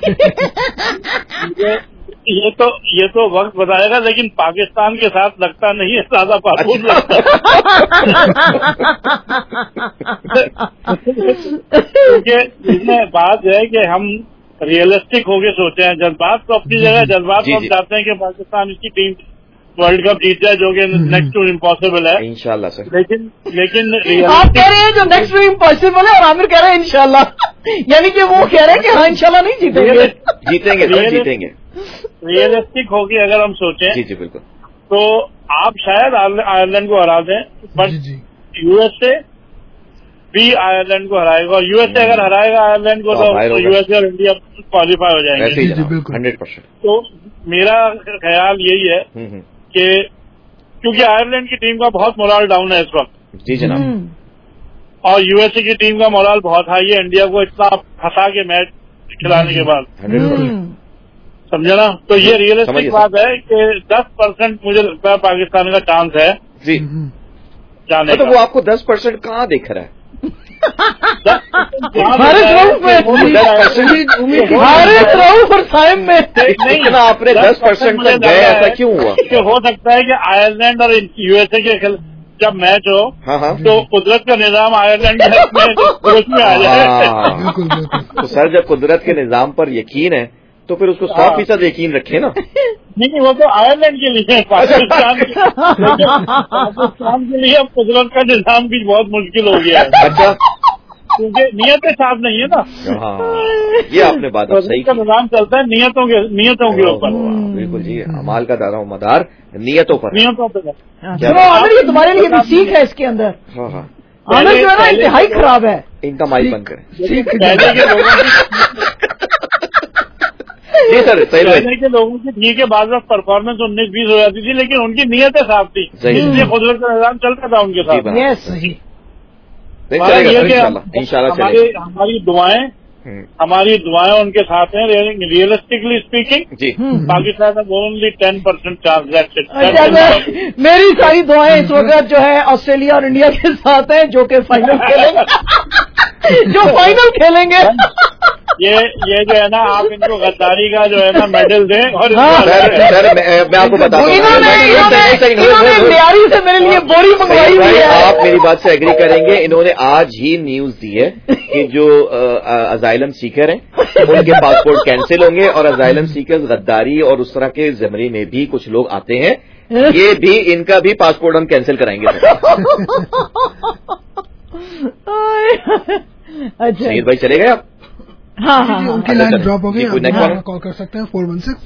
ये तो वक्त बताएगा, लेकिन पाकिस्तान के साथ लगता नहीं है ज्यादा पावरफुल लगता है। क्योंकि इसमें बात है कि हम रियलिस्टिक होके सोचे हैं। जज्बात तो अपनी जगह, जज्बात तो हम चाहते हैं कि पाकिस्तान इसकी टीम वर्ल्ड कप जीत जाए, जो कि नेक्स्ट टू इम्पॉसिबल है इंशाल्लाह सर। लेकिन आप कह रहे हैं जो नेक्स्ट टू इम्पॉसिबल है, और आमिर कह रहे हैं इंशाल्लाह। यानी कि वो कह रहे हैं कि हाँ इंशाल्लाह नहीं जीतेंगे। जीतेंगे। रियलिस्टिक होगी अगर हम सोचें। जी बिल्कुल। तो आप शायद आयरलैंड को हरा दें, बट USA भी आयरलैंड को हराएगा। और USA अगर हराएगा आयरलैंड को, तो USA और इंडिया क्वालिफाई हो जाएंगे। 100%। तो मेरा ख्याल यही है कि क्योंकि आयरलैंड की टीम का बहुत मोराल डाउन है इस वक्त। जी जनाब। और USA की टीम का मोराल बहुत हाई है, इंडिया को इतना फंसा के मैच खिलाने के बाद। समझे ना? तो ये रियलिस्टिक बात है कि 10% मुझे लगता है पाकिस्तान का चांस है जी जाने का। तो वो आपको 10% कहाँ दिख रहा है? भारत रऊफ और साइम में नहीं, आपने 10% तक गए, ऐसा क्यों हुआ? हो सकता है कि आयरलैंड और USA के जब मैच हो, तो कुदरत का निजाम आयरलैंड में आ जाए। तो सर, जब कुदरत के निजाम पर यकीन है तो फिर उसको 100% यकीन रखे ना। नहीं, वो तो आयरलैंड के लिए, पाकिस्तान के लिए अब कुदरत का निजाम भी बहुत मुश्किल हो गया है। अच्छा, क्योंकि नियतें साफ नहीं है ना। हाँ, ये आपने बात सही का निजाम चलता है नियतों के ऊपर। बिल्कुल जी, अमाल का दारोमदार नियतों पर। चलो आमिर, ये तुम्हारे लिए भी सीख है इसके अंदर। हाँ। आमिर जो है ना इंतहाई खराब है। इनका माइक बंद करें। जी सर सही कहने के लोगों की ठीक है, बाद में परफॉर्मेंस 19-20 हो जाती थी, लेकिन उनकी नीयतें साफ थी, इसलिए कुदरत का निजाम चलता था उनके साथ। सही। हमारी दुआएं उनके साथ हैं। रियलिस्टिकली स्पीकिंग जी, पाकिस्तान में ओनली 10% चांस। मेरी सारी दुआएं इस वक्त जो है ऑस्ट्रेलिया और इंडिया के साथ हैं, जो कि फाइनल खेलेंगे जो फाइनल खेलेंगे। ये जो है ना, आप इनको गद्दारी का जो है ना मेडल दें। और सर मैं आपको बताता हूँ, इन्होंने तैयारी से मेरे लिए बोरी मंगवाई हुई है। आप मेरी बात से एग्री करेंगे, इन्होंने आज ही न्यूज दी है कि जो अजाइलम सीकर हैं उनके पासपोर्ट कैंसिल होंगे, और अजाइलम सीकर्स गद्दारी और उस तरह के जमरे में भी कुछ लोग आते हैं, ये भी इनका भी पासपोर्ट हम कैंसिल कराएंगे। अच्छा सईद भाई चले गए आप? हाँ, उनकी लाइन ड्रॉप हो गई। कॉल कर सकते हैं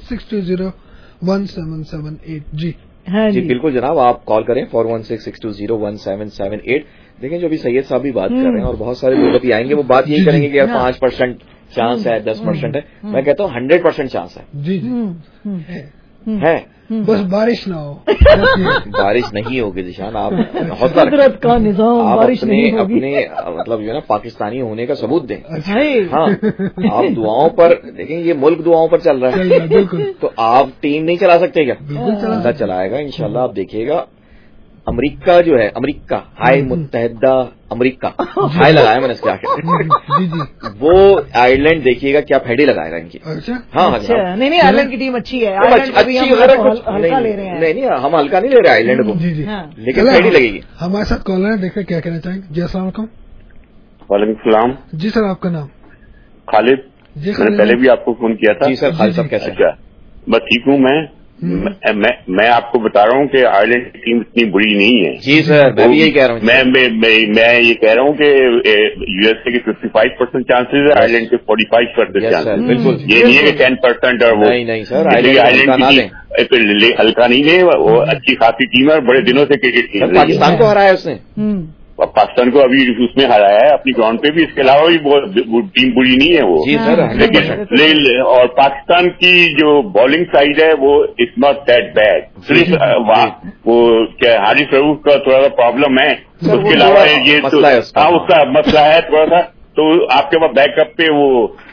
416-620-1778। जी जी बिल्कुल जनाब, आप कॉल करें 416-620-1778। देखें जो अभी सैयद साहब भी बात कर रहे हैं, और बहुत सारे लोग अभी आएंगे, वो बात यही करेंगे कि यार 5% चांस है, 10% है। मैं कहता हूँ 100% चांस है। जी है, बस बारिश ना हो। बारिश नहीं होगी जिशान, आप हौसला कुदरत का निजाम, बारिश नहीं होगी। अपने मतलब जो है ना पाकिस्तानी होने का सबूत दें। हाँ, आप दुआओं पर देखें, ये मुल्क दुआओं पर चल रहा है, बिल्कुल। तो आप टीम नहीं चला सकते क्या? बिल्कुल चलाएगा इंशाल्लाह। आप देखिएगा अमेरिका जो है, अमेरिका हाय मुत्तहिदा अमेरिका हाय लगाया मैंने इसके आगे, वो आयरलैंड देखिएगा क्या फैडी लगाएगा इनकी। हाँ नहीं आयरलैंड की टीम अच्छी है, अच्छी हल्का ले रहे हैं। नहीं हम हल्का नहीं ले रहे आयरलैंड को, लेकिन फैडी लगेगी। हमारे साथ कॉलर है, देखिए क्या कहना चाहेंगे। जी अस्सलाम वालेकुम। वालेकुम सलाम। जी सर, आपका नाम? खालिद। मैंने पहले भी आपको फोन किया था। जी सर, खालिद साहब कैसे? अच्छा, बस ठीक हूँ मैं आपको बता रहा हूँ कि आयरलैंड की टीम इतनी बुरी नहीं है। जी सर, मैं भी यही कह रहा हूँ। मैं ये कह रहा हूँ कि यूएसए के 55% चांसेस है, आयरलैंड के 45% चांसेस। बिल्कुल, ये नहीं है कि 10% और वो नहीं सर, आयरलैंड हल्का नहीं ले, वो अच्छी खासी टीम है, बड़े दिनों से क्रिकेट खेल रही है। पाकिस्तान को हराया उसने, पाकिस्तान को अभी उसमें हराया है अपनी ग्राउंड पे भी। इसके अलावा भी टीम बुरी नहीं है वो। जी सर, लेकिन और पाकिस्तान की जो बॉलिंग साइड है वो इज नॉट दैट बैड। सिर्फ वो क्या हारिस रऊफ का थोड़ा सा प्रॉब्लम है, उसके अलावा ये तो उसका मसला है थोड़ा सा। तो आपके पास बैकअप पे वो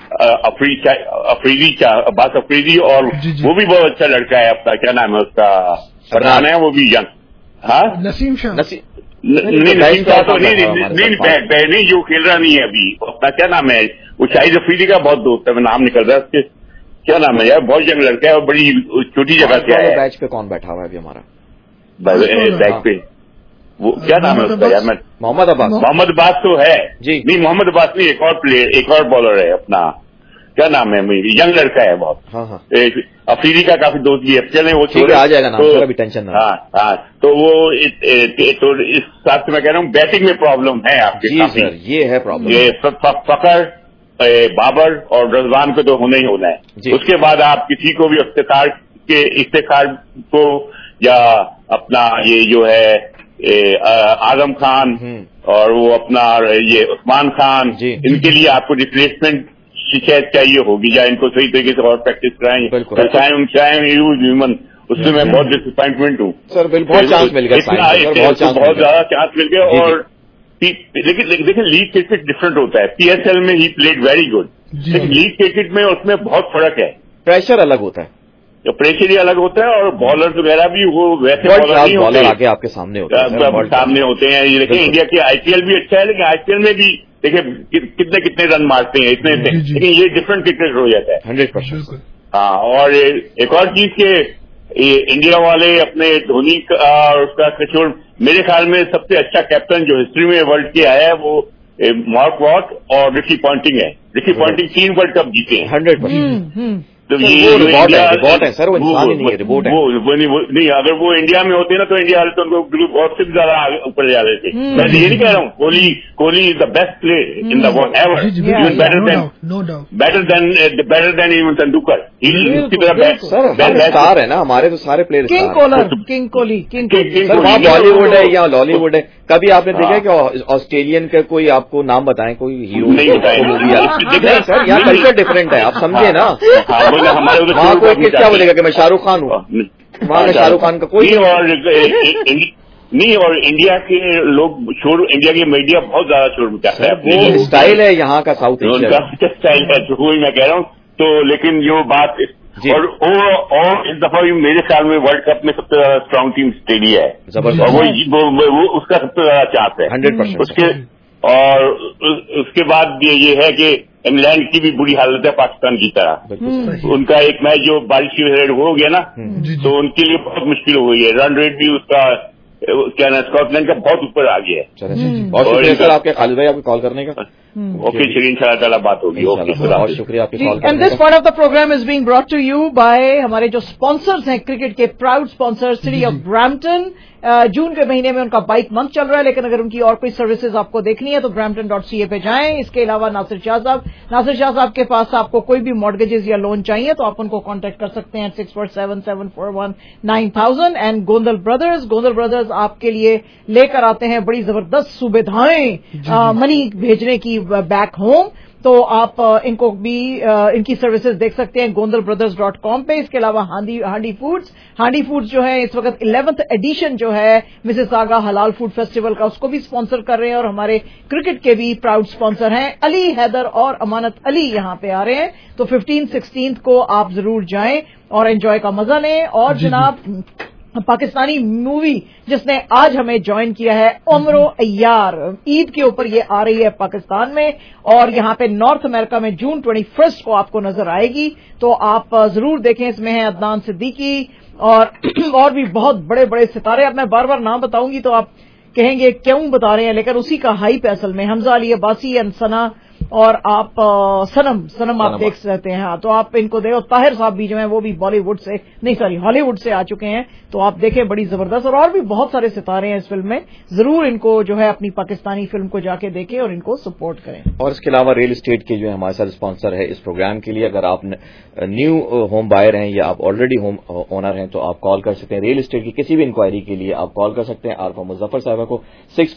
अफरीदी और वो भी बहुत अच्छा लड़का है अपना, क्या नाम है उसका, फरहान है, वो भी यंग। हाँ, नसीम शाह नहीं जो खेल रहा नहीं है अभी, अपना क्या नाम है, वो शाहिद अफरीदी का बहुत दोस्त है, मैं नाम निकल रहा है उसके, क्या नाम है यार, बहुत यंग लड़का है और बड़ी छोटी जगह से आया है। बैच पे कौन बैठा हुआ है अभी हमारा बैच पे? वो क्या नाम है उसका यार, मैं मोहम्मद अब्बास तो है जी, नहीं मोहम्मद अब्बास नहीं, एक और प्लेयर, एक और बॉलर है अपना, क्या नाम है, यंग लड़का है बहुत। हाँ। अफरीदी का काफी दोस्त भी है, वो ठीक है, आ जाएगा नाम, तो अभी टेंशन ना। हाँ, तो वो तो इस हिसाब से मैं कह रहा हूँ बैटिंग में प्रॉब्लम है आपके। जी सर, ये है प्रॉब्लम। ये फकर, बाबर और रजवान को तो होना ही होना है। उसके बाद आप किसी को भी इफ्तिखार को या अपना ये जो है आजम खान और वो अपना ये उस्मान खान, इनके लिए आपको रिप्लेसमेंट शिकायत चाहिए होगी, या इनको सही तरीके से और प्रैक्टिस कराएं। उससे मैं बहुत डिसअपॉइंटमेंट हूँ सर। बहुत चांस मिल गया, बहुत ज्यादा चांस मिल गया। और लेकिन देखिए लीग क्रिकेट डिफरेंट होता है। पीएसएल में ही प्लेड वेरी गुड, लेकिन लीग क्रिकेट में उसमें बहुत फर्क है, प्रेशर अलग होता है, प्रेशर ही अलग होता है, और बॉलर्स वगैरह भी वो वैसे बॉलर नहीं होते, आगे आपके सामने होते हैं। ये देखिए इंडिया के आईपीएल भी अच्छा है, लेकिन आईपीएल में भी देखिए कितने रन मारते हैं इतने, लेकिन ये डिफरेंट क्रिकेट हो जाता है 100%। हाँ, और एक और चीज के इंडिया वाले अपने धोनी और उसका किशोर, मेरे ख्याल में सबसे अच्छा कैप्टन जो हिस्ट्री में वर्ल्ड के आया है वो मार्क वॉट और रिकी पॉन्टिंग है। रिकी पॉन्टिंग 3 वर्ल्ड कप जीते हैं 100%। तो ये रिपोर्ट है सर, वो इंसान ही नहीं है, रिपोर्ट है। नहीं, अगर वो इंडिया में होते ना तो इंडिया वाले तो उनको बहुत से ज्यादा ऊपर जा रहे थे। मैं ये नहीं कह रहा हूँ, Kohli is the best player in the world ever, even better than even Tendulkar. उसकी तरह बेस्ट स्टार है ना, हमारे तो सारे प्लेयर किंग कोहली। वहाँ बॉलीवुड है या लॉलीवुड है, कभी आपने देखा कि ऑस्ट्रेलियन का कोई आपको नाम बताएं, कोई हीरो नहीं बताया सर? यहाँ कल्चर डिफरेंट है, आप समझे ना। हमारे उधर वहाँ कोई किस क्या बोलेगा कि मैं शाहरुख खान हूँ, वहाँ का शाहरुख खान का कोई नहीं। और इंडिया के लोग शोर, इंडिया की मीडिया बहुत ज्यादा शोर मचाता है। वो स्टाइल है यहाँ का, साउथ एशिया का स्टाइल है, जो मैं कह रहा हूँ। तो लेकिन जो बात और इस दफा भी मेरे ख्याल में वर्ल्ड कप में सबसे ज्यादा स्ट्रांग टीम ऑस्ट्रेलिया है, और वो उसका सबसे ज्यादा चांस है 100%। उसके और उसके बाद ये है कि इंग्लैंड की भी बुरी हालत है पाकिस्तान की तरह। उनका एक मैच जो बारिश की वजह से हो गया ना, तो उनके लिए बहुत मुश्किल हो गई है। रन रेट भी उसका क्या ना स्कॉटलैंड का बहुत ऊपर आ गया है। बहुत शुक्रिया सर आपके, खालिद भाई, आपके कॉल करने का। ओके चलिए, इंशाल्लाह बात होगी। बहुत शुक्रिया आपके कॉल करने का। And this part of the programme is being brought to you by हमारे जो स्पॉन्सर्स हैं, क्रिकेट के proud sponsor city of Brampton. जून के महीने में उनका बाइक मंथ चल रहा है, लेकिन अगर उनकी और कोई सर्विसेज आपको देखनी है तो brampton.ca पे जाएं। इसके अलावा नासिर शाह साहब के पास आपको कोई भी मॉर्गेजेस या लोन चाहिए तो आप उनको कांटेक्ट कर सकते हैं 6477419000। एंड गोंदल ब्रदर्स आपके लिए लेकर आते हैं बड़ी जबरदस्त सुविधाएं मनी भेजने की बैक होम। तो आप इनको भी इनकी सर्विसेज देख सकते हैं gondalbrothers.com पे। इसके अलावा हांडी फूड्स जो है इस वक्त 11th एडिशन जो है मिसिसागा हलाल फूड फेस्टिवल का, उसको भी स्पॉन्सर कर रहे हैं और हमारे क्रिकेट के भी प्राउड स्पॉन्सर हैं। अली हैदर और अमानत अली यहाँ पे आ रहे हैं, तो 15-16 को आप जरूर जाएं और एंजॉय का मजा लें। और जनाब पाकिस्तानी मूवी जिसने आज हमें ज्वाइन किया है, उमरो अय्यार, ईद के ऊपर ये आ रही है पाकिस्तान में, और यहाँ पे नॉर्थ अमेरिका में जून 21 को आपको नजर आएगी। तो आप जरूर देखें। इसमें है अदनान सिद्दीकी और भी बहुत बड़े बड़े सितारे। अब मैं बार बार नाम बताऊंगी तो आप कहेंगे क्यों बता रहे हैं, लेकिन उसी का हाइप है असल में। हमजा अली अब्बासी एंड सना, और आप सनम आप देख सकते हैं। हाँ, तो आप इनको देखो। ताहिर साहब भी जो हैं वो भी बॉलीवुड से नहीं, सॉरी, हॉलीवुड से आ चुके हैं। तो आप देखें, बड़ी जबरदस्त। और भी बहुत सारे सितारे हैं इस फिल्म में। जरूर इनको जो है अपनी पाकिस्तानी फिल्म को जाके देखें और इनको सपोर्ट करें। और इसके अलावा रियल एस्टेट के जो है हमारे साथ स्पॉन्सर है इस प्रोग्राम के लिए। अगर आप न्यू होम बायर हैं या आप ऑलरेडी होम ओनर हैं तो आप कॉल कर सकते हैं। रियल एस्टेट की किसी भी इंक्वायरी के लिए आप कॉल कर सकते हैं आरफा मुजफ्फर साहब को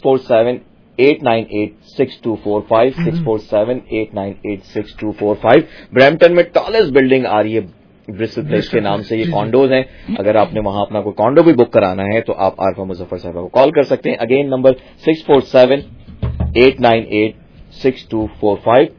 647-898-6245 647-898-6245। ब्रैम्पटन में टॉलेस्ट बिल्डिंग आ रही है ब्रिस्टल प्लेस के नाम से। ये कॉन्डोज हैं। अगर आपने वहां अपना कोई कॉन्डो भी बुक कराना है तो आप आरफा मुजफ्फर साहब को कॉल कर सकते हैं। Again number 647-898-6245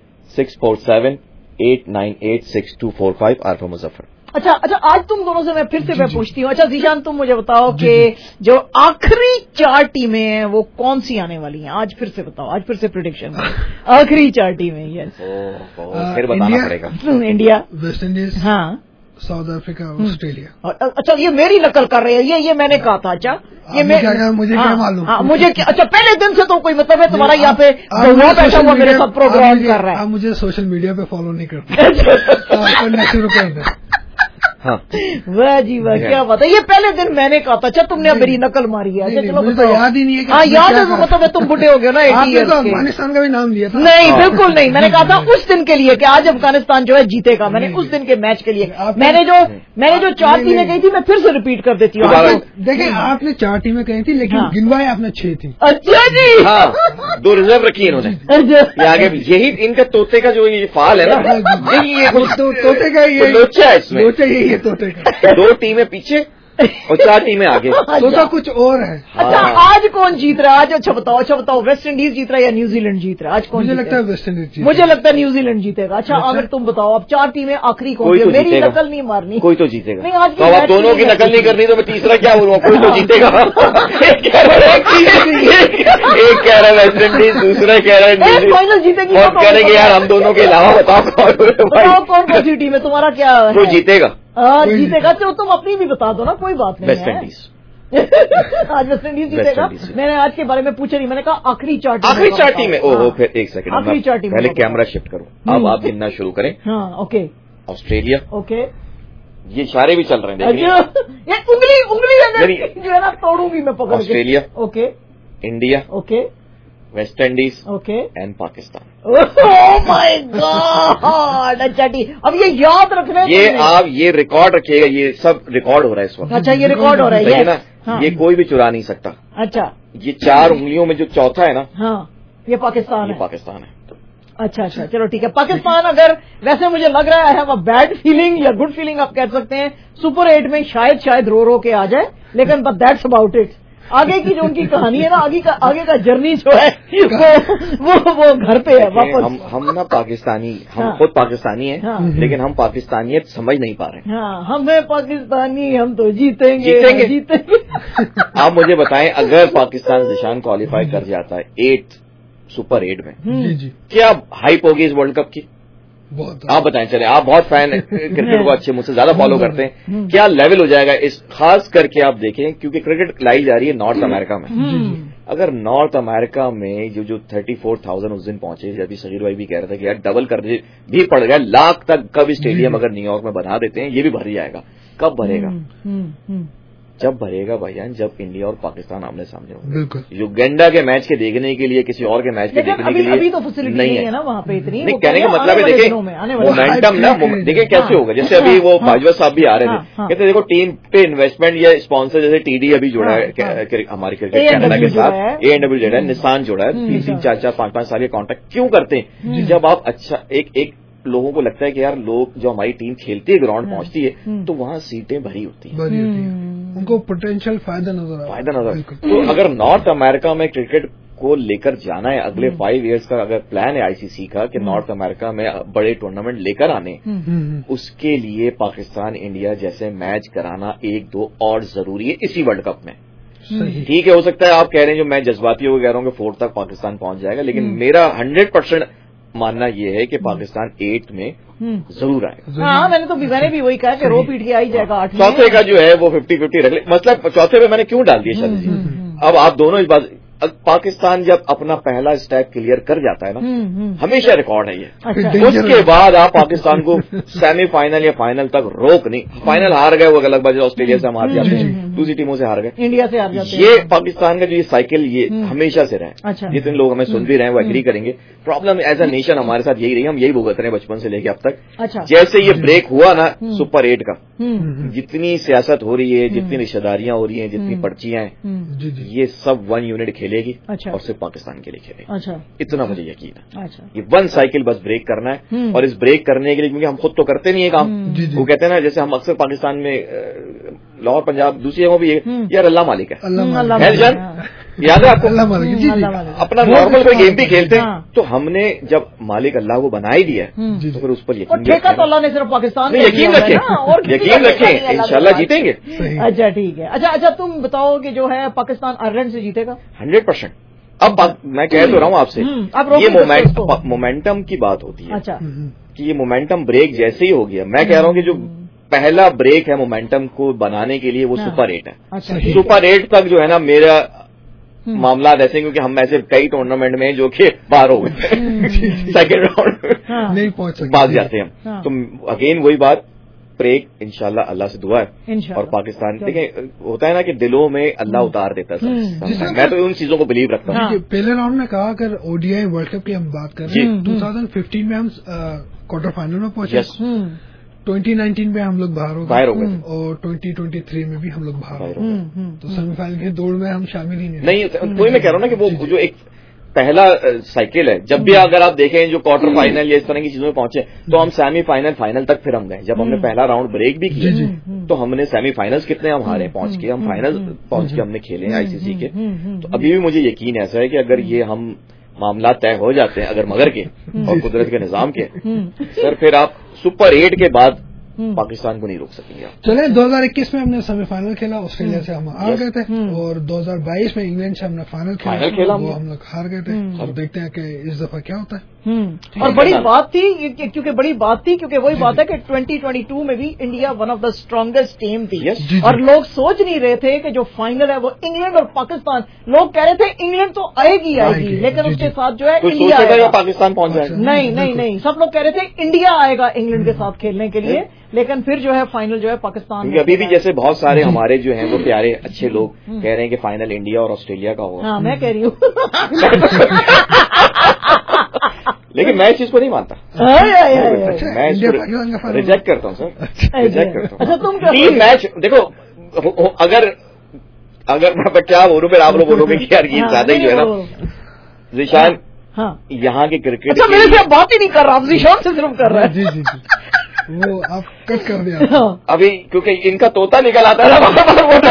647-898-6245 Arfa Muzaffar. अच्छा, आज तुम दोनों से मैं फिर से पूछती हूँ। अच्छा जीशान, तुम मुझे बताओ कि जो आखिरी 4 टीमें हैं वो कौन सी आने वाली हैं? आज फिर से बताओ, आज फिर से प्रेडिक्शन आखिरी 4 टीमें। यस, फिर बताना पड़ेगा। इंडिया, वेस्ट इंडीज, हाँ, साउथ अफ्रीका, ऑस्ट्रेलिया। अच्छा, ये मेरी नकल कर रहे हैं। ये मैंने कहा था। अच्छा, ये मुझे क्या मालूम? मुझे अच्छा, पहले दिन से तो कोई मतलब है तुम्हारा यहाँ पे बैठा हुआ मेरे साथ प्रोग्राम कर रहा है। आप मुझे सोशल मीडिया पे फॉलो नहीं करते, शुरू कर दे। हाँ, वाह जी वाह, क्या बात है। ये पहले दिन मैंने कहा था। अच्छा, तुमने मेरी नकल मारी है। अच्छा, चलो, मुझे याद ही नहीं है। हाँ, याद है तो मतलब तुम बुढ़े हो गए ना। अफगानिस्तान का भी नाम लिया था। नहीं, बिल्कुल नहीं। मैंने कहा था उस दिन के लिए कि आज अफगानिस्तान जो है जीतेगा। मैंने उस दिन के मैच के लिए मैंने जो 4 टीमें कही थी मैं फिर से रिपीट कर देती हूँ। देखिए, आपने 4 टीमें कही थी, लेकिन गिनवाए आपने 6 थी। अच्छा जी, हाँ, 2 रिजर्व रखी है इन्होंने आगे। यही इनका तोते का जो ये फाल है ना, तोते का ये लोचा है इसमें। लोचा यही है तोते का। 2 टीमें पीछे और 4 टीमें आगे। तो कुछ और है। अच्छा, आज कौन जीत रहा है? आज अच्छा बताओ, वेस्ट इंडीज जीत रहा है या न्यूजीलैंड जीत रहा है? आज कौन? मुझे लगता है वेस्ट इंडीज। मुझे लगता है न्यूजीलैंड जीतेगा। अच्छा, अगर तुम बताओ, अब 4 टीमें आखिरी कौन सी? मेरी नकल नहीं मारनी। कोई तो जीतेगा। नहीं, आज तो आप दोनों की नकल नहीं करनी तो मैं तीसरा क्या बोलूँगा? कोई तो जीतेगा। एक कह रहा है वेस्ट इंडीज, दूसरा कह रहा है फाइनल जीतेगी। और कह रहे यार हम दोनों के अलावा बताओ कौन सी टीम है? तुम्हारा क्या है? कोई जीतेगा। जीतेगा। चलो तुम अपनी भी बता दो ना, कोई बात नहीं। West Indies. आज वेस्ट इंडीज जीतेगा। मैंने आज के बारे में पूछा नहीं, मैंने कहा आखिरी 4 टीमें। ओहो, फिर एक सेकंड, आखिरी 4 टीमें। पहले कैमरा शिफ्ट करो। अब आप गिनना शुरू करें। हाँ, ओके। Australia, okay. ये इशारे भी चल रहे हैं। ये उंगली जो है ना, तोड़ूंगी मैं पकड़ के। Australia, okay. India, okay. West Indies, okay, and Pakistan. Oh my God. अच्छा ठीक, अब ये याद रखना है। ये रिकॉर्ड रखिएगा। ये सब रिकॉर्ड हो रहा है इस वक्त। अच्छा, ये रिकॉर्ड हो रहा है ना। हाँ। ये कोई भी चुरा नहीं सकता। अच्छा, ये 4 उंगलियों में जो चौथा है ना, हाँ, ये पाकिस्तान है। पाकिस्तान है। اچھا چلو ٹھیک ہے. پاکستان اگر ویسے مجھے لگ رہا ہے ہیو اے بیڈ فیلنگ یا گڈ فیلنگ آپ کہہ سکتے ہیں, سپر 8 میں شاید رو کے آ جائے, لیکن بٹ دیٹس اباؤٹ اٹ. آگے کی جو ان کی کہانی ہے نا, آگے کا جرنی جو ہے وہ گھر پہ ہے واپس. ہم نا پاکستانی, ہم خود پاکستانی ہیں, لیکن ہم پاکستانیت سمجھ نہیں پا رہے ہیں. ہمیں پاکستانی, ہم تو جیتیں گے. آپ مجھے بتائیں, اگر پاکستان ذیشان کوالیفائی کر جاتا ہے 8 سپر 8 میں, کیا ہائپ ہوگی اس ورلڈ کپ کی؟ آپ بتائیں. چلے آپ بہت فین کرکٹ کو اچھے, مجھ سے زیادہ فالو کرتے ہیں, کیا لیول ہو جائے گا اس, خاص کر کے آپ دیکھیں کیونکہ کرکٹ لائی جا رہی ہے نارتھ امریکہ میں. اگر نارتھ امریکہ میں جو 34,000 اس دن پہنچے, جبھی صغیر بھائی بھی کہہ رہے تھے کہ یار ڈبل کر بھی پڑ گیا, لاکھ تک کا بھی اسٹیڈیم اگر نیو یارک میں بنا دیتے ہیں, یہ بھی بھر جائے گا. کب بھرے گا؟ جب بھرے گا بھائی جان, جب انڈیا اور پاکستان آمنے سامنے ہو. بالکل. یوگینڈا کے میچ کے دیکھنے کے لیے, کسی اور کے میچ کے دیکھنے کے لیے نہیں ہے نا وہاں پہ اتنی. نہیں, کہنے کا مطلب ہے دیکھیں مومنٹم نا, دیکھیں کیسے ہوگا. جیسے ابھی وہ باجوہ صاحب بھی آ رہے تھے, کہتے دیکھو ٹیم پہ انویسٹمنٹ یا اسپانسر, جیسے ٹی ڈی ابھی جڑا ہے ہماری کرکٹ کینیڈا کے ساتھ, ANW جڑا ہے, نسان جڑا ہے, 3 4 5 سال کے کانٹریکٹ کیوں کرتے ہیں؟ جب آپ اچھا ایک لوگوں کو لگتا ہے کہ یار لوگ جو ہماری ٹیم کھیلتی ہے گراؤنڈ پہنچتی ہے تو وہاں سیٹیں بھری ہوتی ہیں, ان کو پوٹینشیل فائدہ نظر. تو اگر نارتھ امریکہ میں کرکٹ کو لے کر جانا ہے اگلے 5 ایئرس کا اگر پلان ہے ICC کا کہ نارتھ امریکہ میں بڑے ٹورنامنٹ لے کر آنے, اس کے لیے پاکستان انڈیا جیسے میچ کرانا 1-2 اور ضروری ہے اسی ورلڈ کپ میں. ٹھیک ہے, ہو سکتا ہے آپ کہہ رہے ہیں جو میں جذباتی ہو کہہ رہا ہوں کہ 4 تک پاکستان پہنچ جائے گا, لیکن میرا 100% ماننا یہ ہے کہ پاکستان 8 میں ضرور آئے گا. میں نے بھی وہی کہا کہ رو پیٹ کے آ ہی جائے گا. 8 چوتھے کا جو ہے وہ 50-50 رکھ لیں. مسئلہ چوتھے پہ میں نے کیوں ڈال دیا شاید جی, اب آپ دونوں اس بات, پاکستان جب اپنا پہلا اسٹیپ کلیئر کر جاتا ہے نا, ہمیشہ ریکارڈ ہے یہ, اس کے بعد آپ پاکستان کو سیمی فائنل یا فائنل تک روک نہیں. فائنل ہار گئے وہ الگ بات, آسٹریلیا سے ہم ہار جاتے ہیں, دوسری ٹیموں سے ہار گئے, انڈیا سے ہار جاتے ہیں. یہ پاکستان کا جو یہ سائیکل یہ ہمیشہ سے رہے. جتنے لوگ ہمیں سن بھی رہے ہیں وہ ایگری کریں گے. پرابلم ایز اے نیشن ہمارے ساتھ یہی رہی, ہم یہی بھگت رہے ہیں بچپن سے لے کے اب تک. جیسے یہ بریک ہوا نا سپر 8 کا, جتنی سیاست ہو رہی ہے, جتنی رشتہ داریاں ہو رہی ہیں, جتنی پرچیاں ہیں, یہ سب 1 یونٹ کھیلے گی اور صرف پاکستان کے لیے کھیلے گی. اتنا مجھے یقین ہے. یہ 1 سائیکل بس بریک کرنا ہے, اور اس بریک کرنے کے لیے کیونکہ ہم خود تو کرتے نہیں ہے کام, وہ کہتے ہیں نا جیسے ہم اکثر پاکستان میں لاہور پنجاب دوسری جگہوں بھی یار اللہ مالک ہے, جان یاد ہے آپ کو, اپنا نارمل کوئی گیم بھی کھیلتے ہیں تو ہم نے جب مالک اللہ کو بنا ہی دیا تو پھر اس پر یقین یقین رکھیں, انشاءاللہ جیتیں گے. اچھا ٹھیک ہے. اچھا تم بتاؤ کہ جو ہے پاکستان آئرلینڈ سے جیتے گا 100%. اب میں کہہ تو رہا ہوں آپ سے, یہ مومنٹم کی بات ہوتی ہے کہ یہ مومنٹم بریک جیسے ہی ہو گیا. میں کہہ رہا ہوں کہ جو پہلا بریک ہے مومنٹم کو بنانے کے لیے وہ سپر 8 ہے. سپر 8 تک جو ہے نا میرا معاملات ایسے ہیں کیونکہ ہم ایسے کئی ٹورنامنٹ میں جو کہ باہر ہو گئے, سیکنڈ راؤنڈ نہیں بھاگ جاتے ہیں. تو اگین وہی بات, بریک انشاءاللہ اللہ سے دعا ہے, اور پاکستان دیکھیں ہوتا ہے نا کہ دلوں میں اللہ اتار دیتا ہے. میں تو ان چیزوں کو بلیو رکھتا ہوں. پہلے راؤنڈ میں کہا اگر ODI ورلڈ کپ کی ہم بات کر رہے ہیں 2015 میں ہم کوارٹر فائنل میں پہنچے, 2019 میں ہم لوگ باہر ہو گئے, اور 2023 میں بھی ہم لوگ باہر ہو گئے, تو سیمی فائنل کی دوڑ میں ہم شامل ہی نہیں. وہی میں کہہ رہا ہوں نا کہ وہ جو ایک پہلا سائیکل ہے, جب بھی اگر آپ دیکھیں جو کوارٹر فائنل یا اس طرح کی چیزوں میں پہنچے تو ہم سیمی فائنل تک پھر ہم گئے. جب ہم نے پہلا راؤنڈ بریک بھی کیا تو ہم نے سیمی فائنلز کتنے ہم ہارے پہنچ کے, ہم فائنل پہنچ کے ہم نے کھیلے ہیں ICC کے. تو ابھی بھی مجھے یقین ایسا ہے کہ اگر یہ ہم معاملات طے ہو جاتے ہیں اگر مگر کے اور قدرت کے نظام کے, سر پھر آپ سپر 8 کے بعد پاکستان کو نہیں روک سکیں گے. چلیں 2021 میں ہم نے سیمی فائنل کھیلا, آسٹریلیا سے ہم ہار گئے تھے, اور 2022 میں انگلینڈ سے ہم نے فائنل کھیلا, وہ ہم لوگ ہار گئے تھے. اب دیکھتے ہیں کہ اس دفعہ کیا ہوتا ہے. اور بڑی بات تھی کیونکہ وہی بات ہے کہ 2022 میں بھی India one of the strongest team تھی, اور لوگ سوچ نہیں رہے تھے کہ جو فائنل ہے وہ انگلینڈ اور پاکستان, لوگ کہہ رہے تھے انگلینڈ تو آئے گی لیکن اس کے ساتھ جو ہے انڈیا پاکستان پہنچ جائے. نہیں, سب لوگ کہہ رہے تھے انڈیا آئے گا انگلینڈ کے ساتھ کھیلنے کے لیے, لیکن پھر جو ہے فائنل جو ہے پاکستان. ابھی بھی جیسے بہت سارے ہمارے جو ہیں وہ پیارے اچھے لوگ کہہ رہے ہیں کہ فائنل انڈیا اور آسٹریلیا کا ہوگا. ہاں میں کہہ رہی ہوں لیکن میں اس چیز کو نہیں مانتا, میں ریجیکٹ کرتا ہوں سر, ریجیکٹ کرتا ہوں. تین میچ دیکھو, اگر میں کیا بولوں پھر آپ لوگ بولو گے کہ یار یہ زیادہ ہی جو ہے نا ذیشان यहाँ के क्रिकेट। अच्छा, मेरे से बात ही नहीं कर रहा, आप ज़ीशान से सिर्फ कर रहा है। जी जी जी, वो आप कट कर दिया अभी, क्योंकि इनका तोता निकल आता है ना।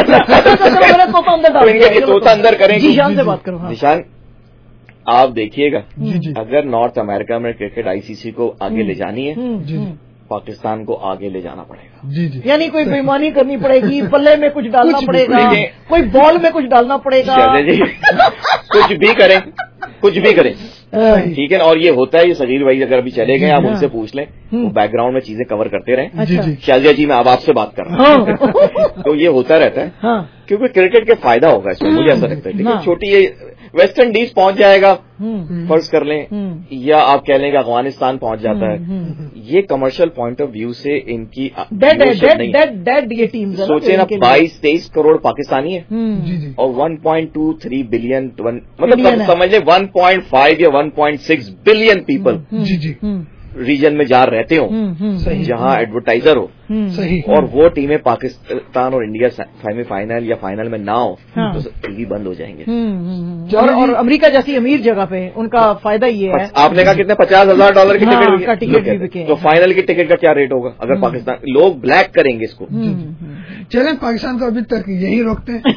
तोता अंदर करेंगे। ज़ीशान से बात करो। ज़ीशान, आप देखिएगा, अगर नॉर्थ अमेरिका में क्रिकेट आईसीसी को आगे ले जानी है, पाकिस्तान को आगे ले जाना पड़ेगा। जी जी, यानी कोई बेईमानी करनी पड़ेगी, बल्ले में कुछ डालना पड़ेगा, कोई बॉल में कुछ डालना पड़ेगा। कुछ भी करें, कुछ भी करें, ठीक है ना। और ये होता है, ये सगीर भाई अगर अभी चले गए, आप उनसे पूछ लें, वो बैकग्राउंड में चीजें कवर करते रहें। शाजिया जी, मैं अब आपसे बात कर रहा हूँ। तो ये होता रहता है, क्योंकि क्रिकेट के फायदा होगा इसमें, मुझे ऐसा लगता है। लेकिन छोटी ये वेस्ट इंडीज पहुंच जाएगा, फर्ज कर लें, या आप कह लें कि अफगानिस्तान पहुंच जाता है, ये कमर्शियल पॉइंट ऑफ व्यू से इनकी डेड ये टीम सोचे ना, 22-23 करोड़ पाकिस्तानी है और 1.23 बिलियन, मतलब समझ लें 1.5 या 1.6 बिलियन पीपल रीजन में जा रहते हो, जहां एडवर्टाइजर हो, सही, और वो टीमें पाकिस्तान और इंडिया सेमीफाइनल या फाइनल में ना हो, तो टीवी बंद हो जाएंगे। और अमेरिका जैसी अमीर जगह पे उनका फायदा ये है। आपने कहा कितने $50,000 की टिकट भी बिके, तो फाइनल की टिकट का क्या रेट होगा अगर पाकिस्तान, लोग ब्लैक करेंगे इसको। चलें, पाकिस्तान को अभी तक यही रोकते हैं।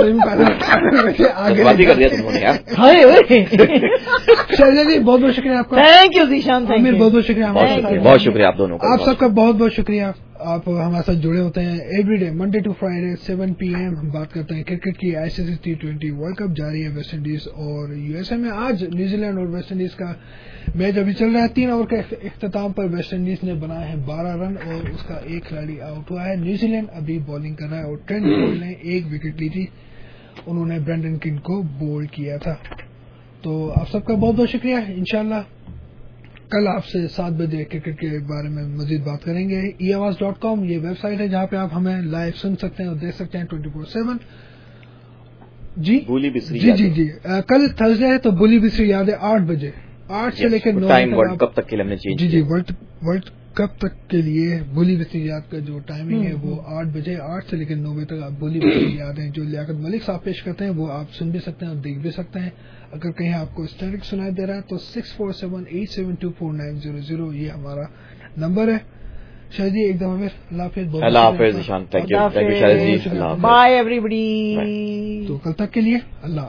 आगे कर दिया तुमने यार। शैलजा जी, बहुत बहुत शुक्रिया आपका। थैंक यू ज़ीशान, आमिर, बहुत बहुत शुक्रिया। बहुत शुक्रिया आप दोनों का, आप सबका बहुत बहुत शुक्रिया। आप हमारे साथ जुड़े होते हैं everyday, Monday to Friday 7 PM। हम बात करते हैं क्रिकेट की। आईसीसी T20 वर्ल्ड कप जारी है वेस्ट इंडीज और यूएसए में। आज न्यूजीलैंड और वेस्ट इंडीज का मैच अभी चल रहा है। 3 ओवर के इख्तिताम पर वेस्ट इंडीज ने बनाए हैं 12 रन और उसका एक खिलाड़ी आउट हुआ है। न्यूजीलैंड अभी बॉलिंग कर रहा है और ट्रेंट बोल्ट ने 1 विकेट ली थी, उन्होंने ब्रेंडन किंग को बोल्ड किया था। तो आप सबका बहुत बहुत शुक्रिया। इंशाल्लाह कल आपसे 7 बजे क्रिकेट के बारे में मजीद बात करेंगे। eawaz.com ये वेबसाइट है जहाँ पे आप हमें लाइव सुन सकते हैं और देख सकते हैं 24/7। जी जी, कल थर्सडे है तो बोली बिसरी याद है 8 बजे, 8 से लेकर 9 टाइम वर्ल्ड कप तक के लिए हमने चेंज जी वर्ल्ड कप तक के लिए बोली बिसरी याद का जो टाइमिंग है वो 8 बजे, 8 से लेकर 9 बजे तक आप बोली बिसरी याद है जो लियाकत मलिक साहब पेश करते हैं वो आप सुन भी सकते हैं और देख भी सकते हैं। अगर कहीं आपको स्टैटिक सुनाई दे रहा है तो 6478724900 ये हमारा नंबर है। शायद एक दफा फिर अल्लाह हाफिज़ निशान, थैंक यू शायद जी, बाय एवरीबॉडी। तो कल तक के लिए अल्लाह।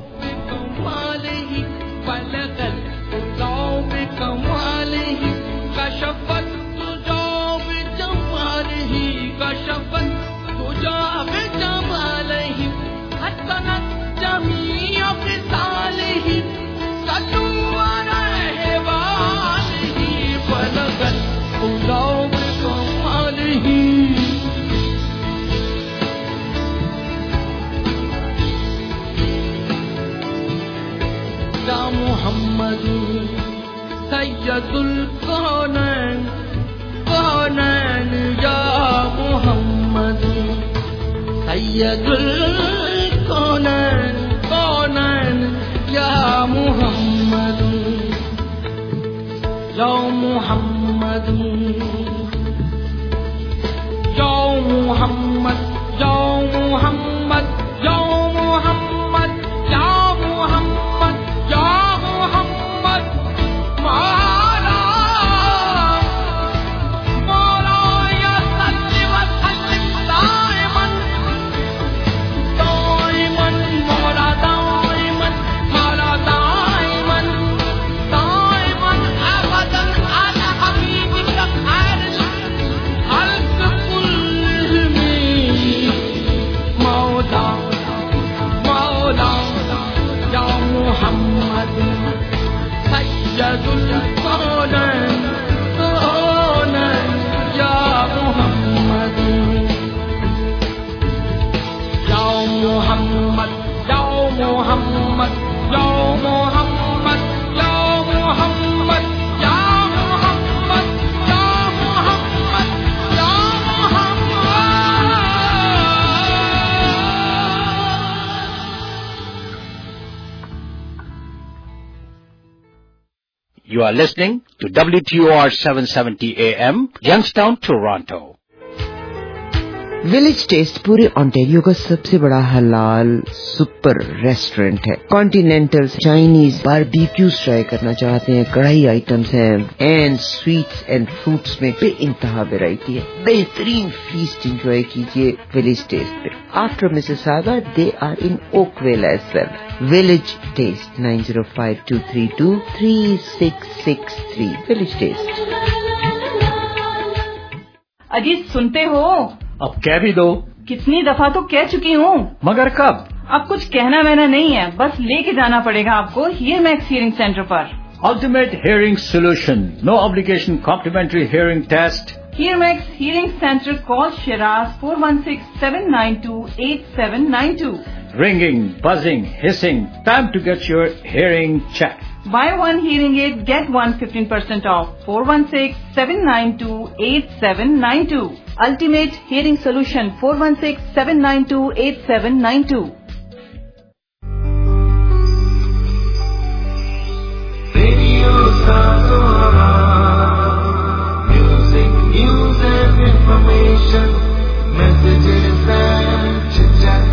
मोहम्मद सैयदुल कौनैन कौनैन या मोहम्मद सैयदुल कौनैन कौनैन या मोहम्मद या मोहम्मद या मोहम्मद या मोहम्मद या मोहम्मद या मोहम्मद या मोहम्मद मौला मौला या सल्ली व सल्लिम दाइमन दाइमन मौला दाइमन मौला दाइमन दाइमन अबदन अला हबीबिक खैर खल्क कुल्लुहुम मौला मौला या मोहम्मद सैयदुल कौनैन कौनैन या मोहम्मद या मोहम्मद या मोहम्मद या मोहम्मद या मोहम्मद या मोहम्मद या मोहम्मद या You are listening to WTOR 770 AM, Youngstown, Toronto. Village taste पूरे ऑन्टेरियो का सबसे बड़ा हलाल सुपर रेस्टोरेंट है। कॉन्टिनेंटल, चाइनीज, बारबेक्यूज ट्राई करना चाहते हैं, कढ़ाई आइटम्स हैं, एंड स्वीट्स एंड फ्रूट्स में बेइंतहा वैरायटी है। बेहतरीन फीस्ट एंजॉय कीजिए विलेज टेस्ट पे। After Mississauga they are in Oakville as well. Village taste 9052323663 village taste. Ajit सुनते हो? अब कह भी दो। कितनी दफा तो कह चुकी हूँ। मगर कब? अब कुछ कहना वहना नहीं है, बस लेके जाना पड़ेगा आपको हीयरमैक्स हियरिंग सेंटर पर। Ultimate Hearing Solution. No obligation complimentary hearing test. Hearmax Hearing Center. Call Shiraz 416-792-8792. Ringing, buzzing, hissing. Time to get your hearing checked. Buy one hearing aid, get one 15% off. 416-792-8792. Ultimate Hearing Solution. 416-792-8792. Music, news and information, messages and chit-chat.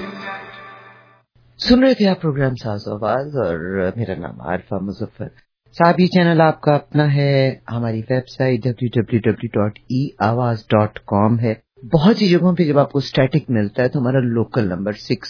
सुन रहे थे आप programme साज आवाज और मेरा नाम आरफा मुजफ्फर साहब। ये चैनल आपका अपना है, हमारी वेबसाइट www.eawaz.com है। बहुत सी जगहों पे जब आपको स्टैटिक मिलता है तो हमारा लोकल नंबर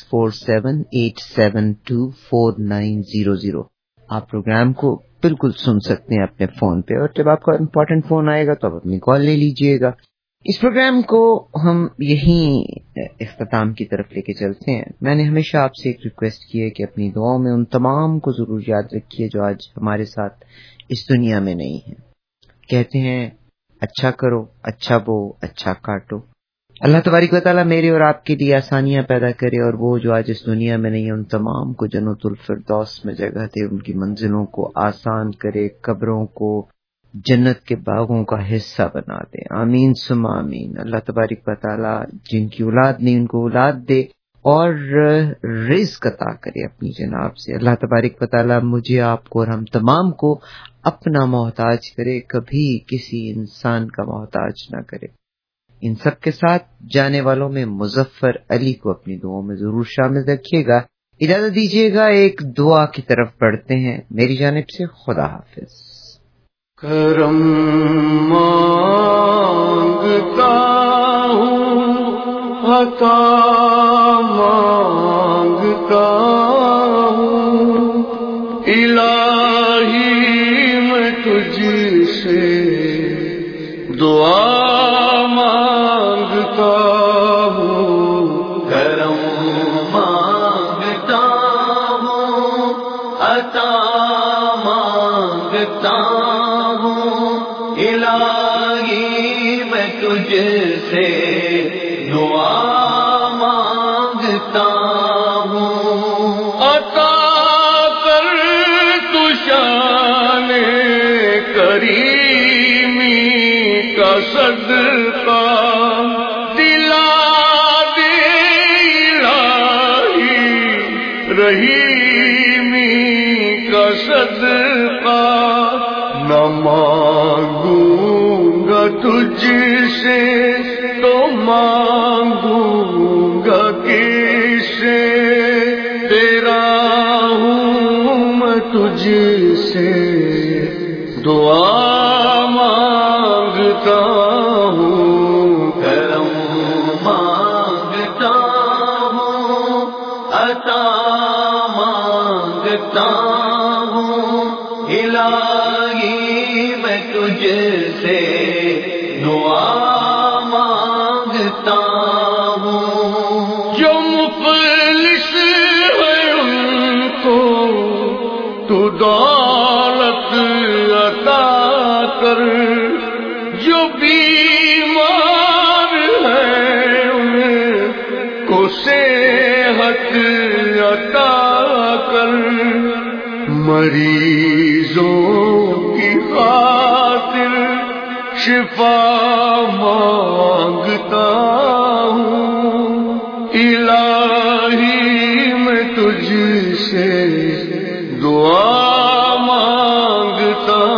6478724900, आप प्रोग्राम को बिल्कुल सुन सकते हैं अपने फोन पे, और जब आपका इम्पोर्टेंट फोन आएगा तो आप अपनी कॉल ले लीजिएगा। इस प्रोग्राम को हम यहीं इख्तिताम की तरफ लेके चलते हैं। मैंने हमेशा आपसे एक रिक्वेस्ट की है कि अपनी दुआओं में उन तमाम को जरूर याद रखिए जो आज हमारे साथ इस दुनिया में नहीं है। कहते हैं अच्छा करो, अच्छा बो, अच्छा काटो। अल्लाह तबारिक व तआला मेरे और आपके लिए आसानियां पैदा करे, और वो जो आज इस दुनिया में नहीं है उन तमाम को जन्नतुल फिरदौस में जगह दे, उनकी मंजिलों को आसान करे, कब्रों को जन्नत के बागों का हिस्सा बना दे। आमीन सुम्मा आमीन। अल्लाह तबारिक व तआला जिनकी औलाद नहीं उनको औलाद दे और रिज़्क अता करे अपनी जनाब से। अल्लाह तबारिक व तआला मुझे, आपको और हम तमाम को अपना मोहताज करे, कभी किसी इंसान का मोहताज ना करे। इन सब के साथ जाने वालों में मुजफ्फर अली को अपनी दुआओं में जरूर शामिल रखिएगा। इजाजत दीजिएगा, एक दुआ की तरफ बढ़ते हैं। मेरी जानिब से खुदा हाफिज। करम मांगता हूँ, अता मांगता हूँ, इलाही मैं तुझसे दुआ मांगता हूँ। करम मांगता हूँ, अता मांगता तुझसे दुआ मांगता हूँ। अता कर तू शान-ए करीमी का सदका, दिला दे इलाही रहीमी का सदका। न मांगूंगा तुझसे तो मांगूंगा किससे, तेरा हूँ मैं तुझसे दुआ मांगता हूँ। करम मांगता हूँ, अता मांगता हूँ, इलाही मैं तुझसे दुआ मांगता हूँ। जो मुफलिस है उनको तू दौलत अता कर, जो बीमार है उनको सेहत अता कर, मरीजों की खातिर शिफा मांगता हूँ। इलाही मैं तुझसे दुआ मांगता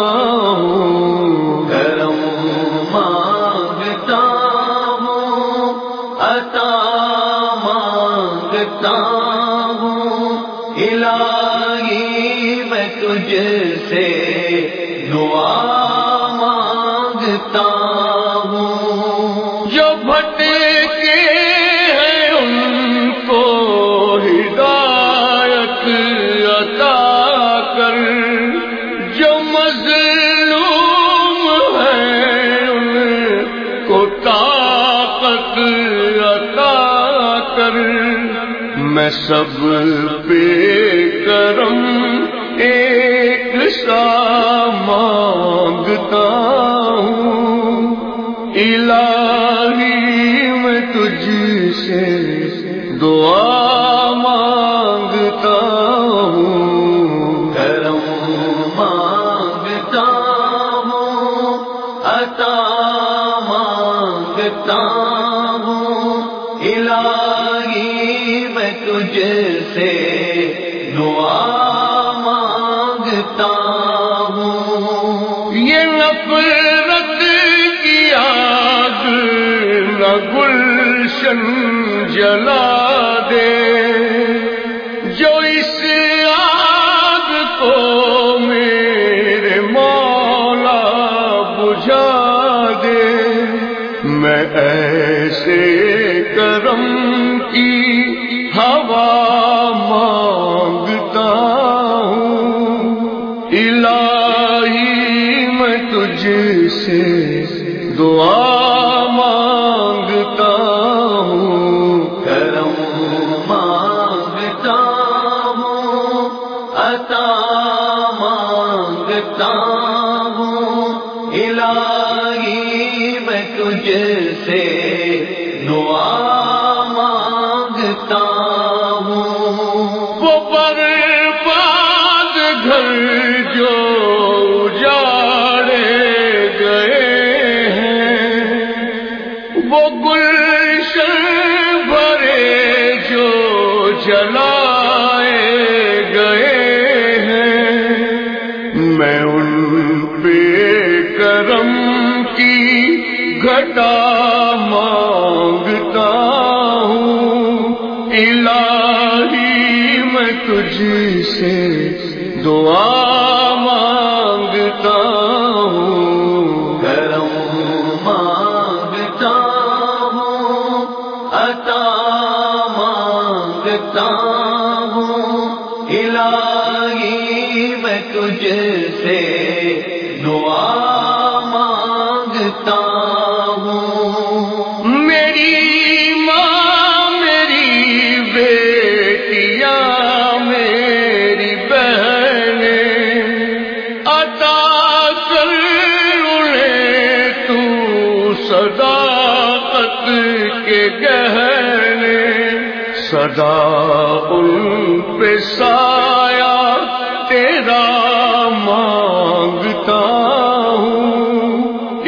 हूँ। करम मांगता हूँ, تجھ سے دعا مانگتا ہوں. جو بھٹکے ہیں ان کو ہدایت عطا کر, جو مظلوم ہیں ان کو طاقت عطا کر. میں سب پہ کرم ایک سا مانگتا ہوں. الہی میں تجھ سے دعا مانگتا ہوں. کرم مانگتا ہوں, عطا مانگتا ہوں. الہی میں تجھ سے دعا مانگتا ہوں. یہ نفرت کی آگ نہ گلشن جلا دے, جو اس آگ کو میرے مولا بجھا دے. میں ایسے کرم کی ہوا مانگتا ہوں. الہی میں تجھ سے دعا مانگتا ہوں. کرم مانگتا ہوں, عطا مانگتا ہوں. الہی میں تجھ سے دعا مانگتا ہوں. وہ برباد گھر جو اجاڑے گئے ہیں, وہ گلشن بھرے جو جلائے گئے ہیں, میں ان پہ کرم کی گھٹا مانگتا ہوں. الہی میں تجھ سے دعا مانگتا ہوں. کرم مانگتا ہوں, عطا مانگتا ہوں. الہی میں تجھ سے دعا مانگتا ہوں. میری ماں, میری بیٹیاں, میری بہنیں, عطا کر انہیں تو صداقت کے گہنے. سدا ان پہ سایہ تیرا مانگتا ہوں.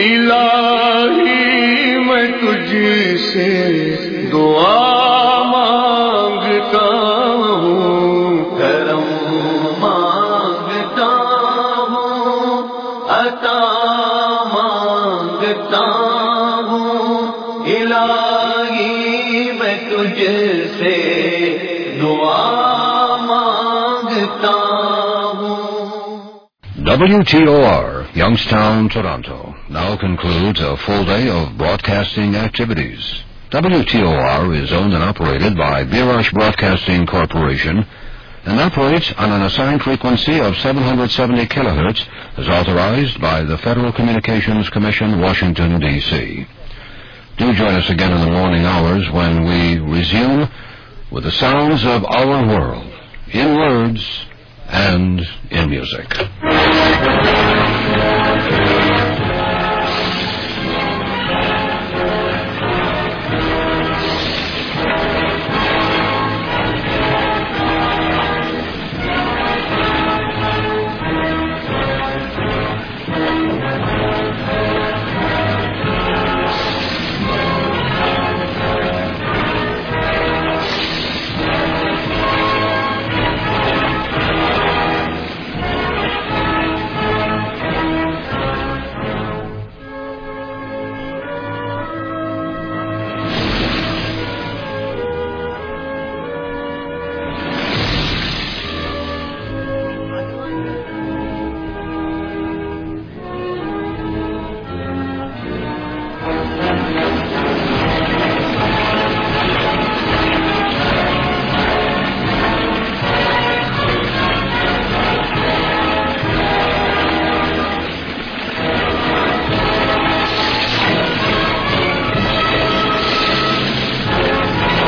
الہی میں تجھ سے دعا مانگتا ہوں. کرم مانگتا ہوں, عطا مانگتا ہوں. الہی میں تجھ سے دعا مانگتا ہوں. WTOR, Youngstown, Toronto, now concludes a full day of broadcasting activities. WTOR is owned and operated by Birash Broadcasting Corporation and operates on an assigned frequency of 770 kilohertz as authorized by the Federal Communications Commission, Washington, D.C. Do join us again in the morning hours when we resume with the sounds of our world, in words and in music.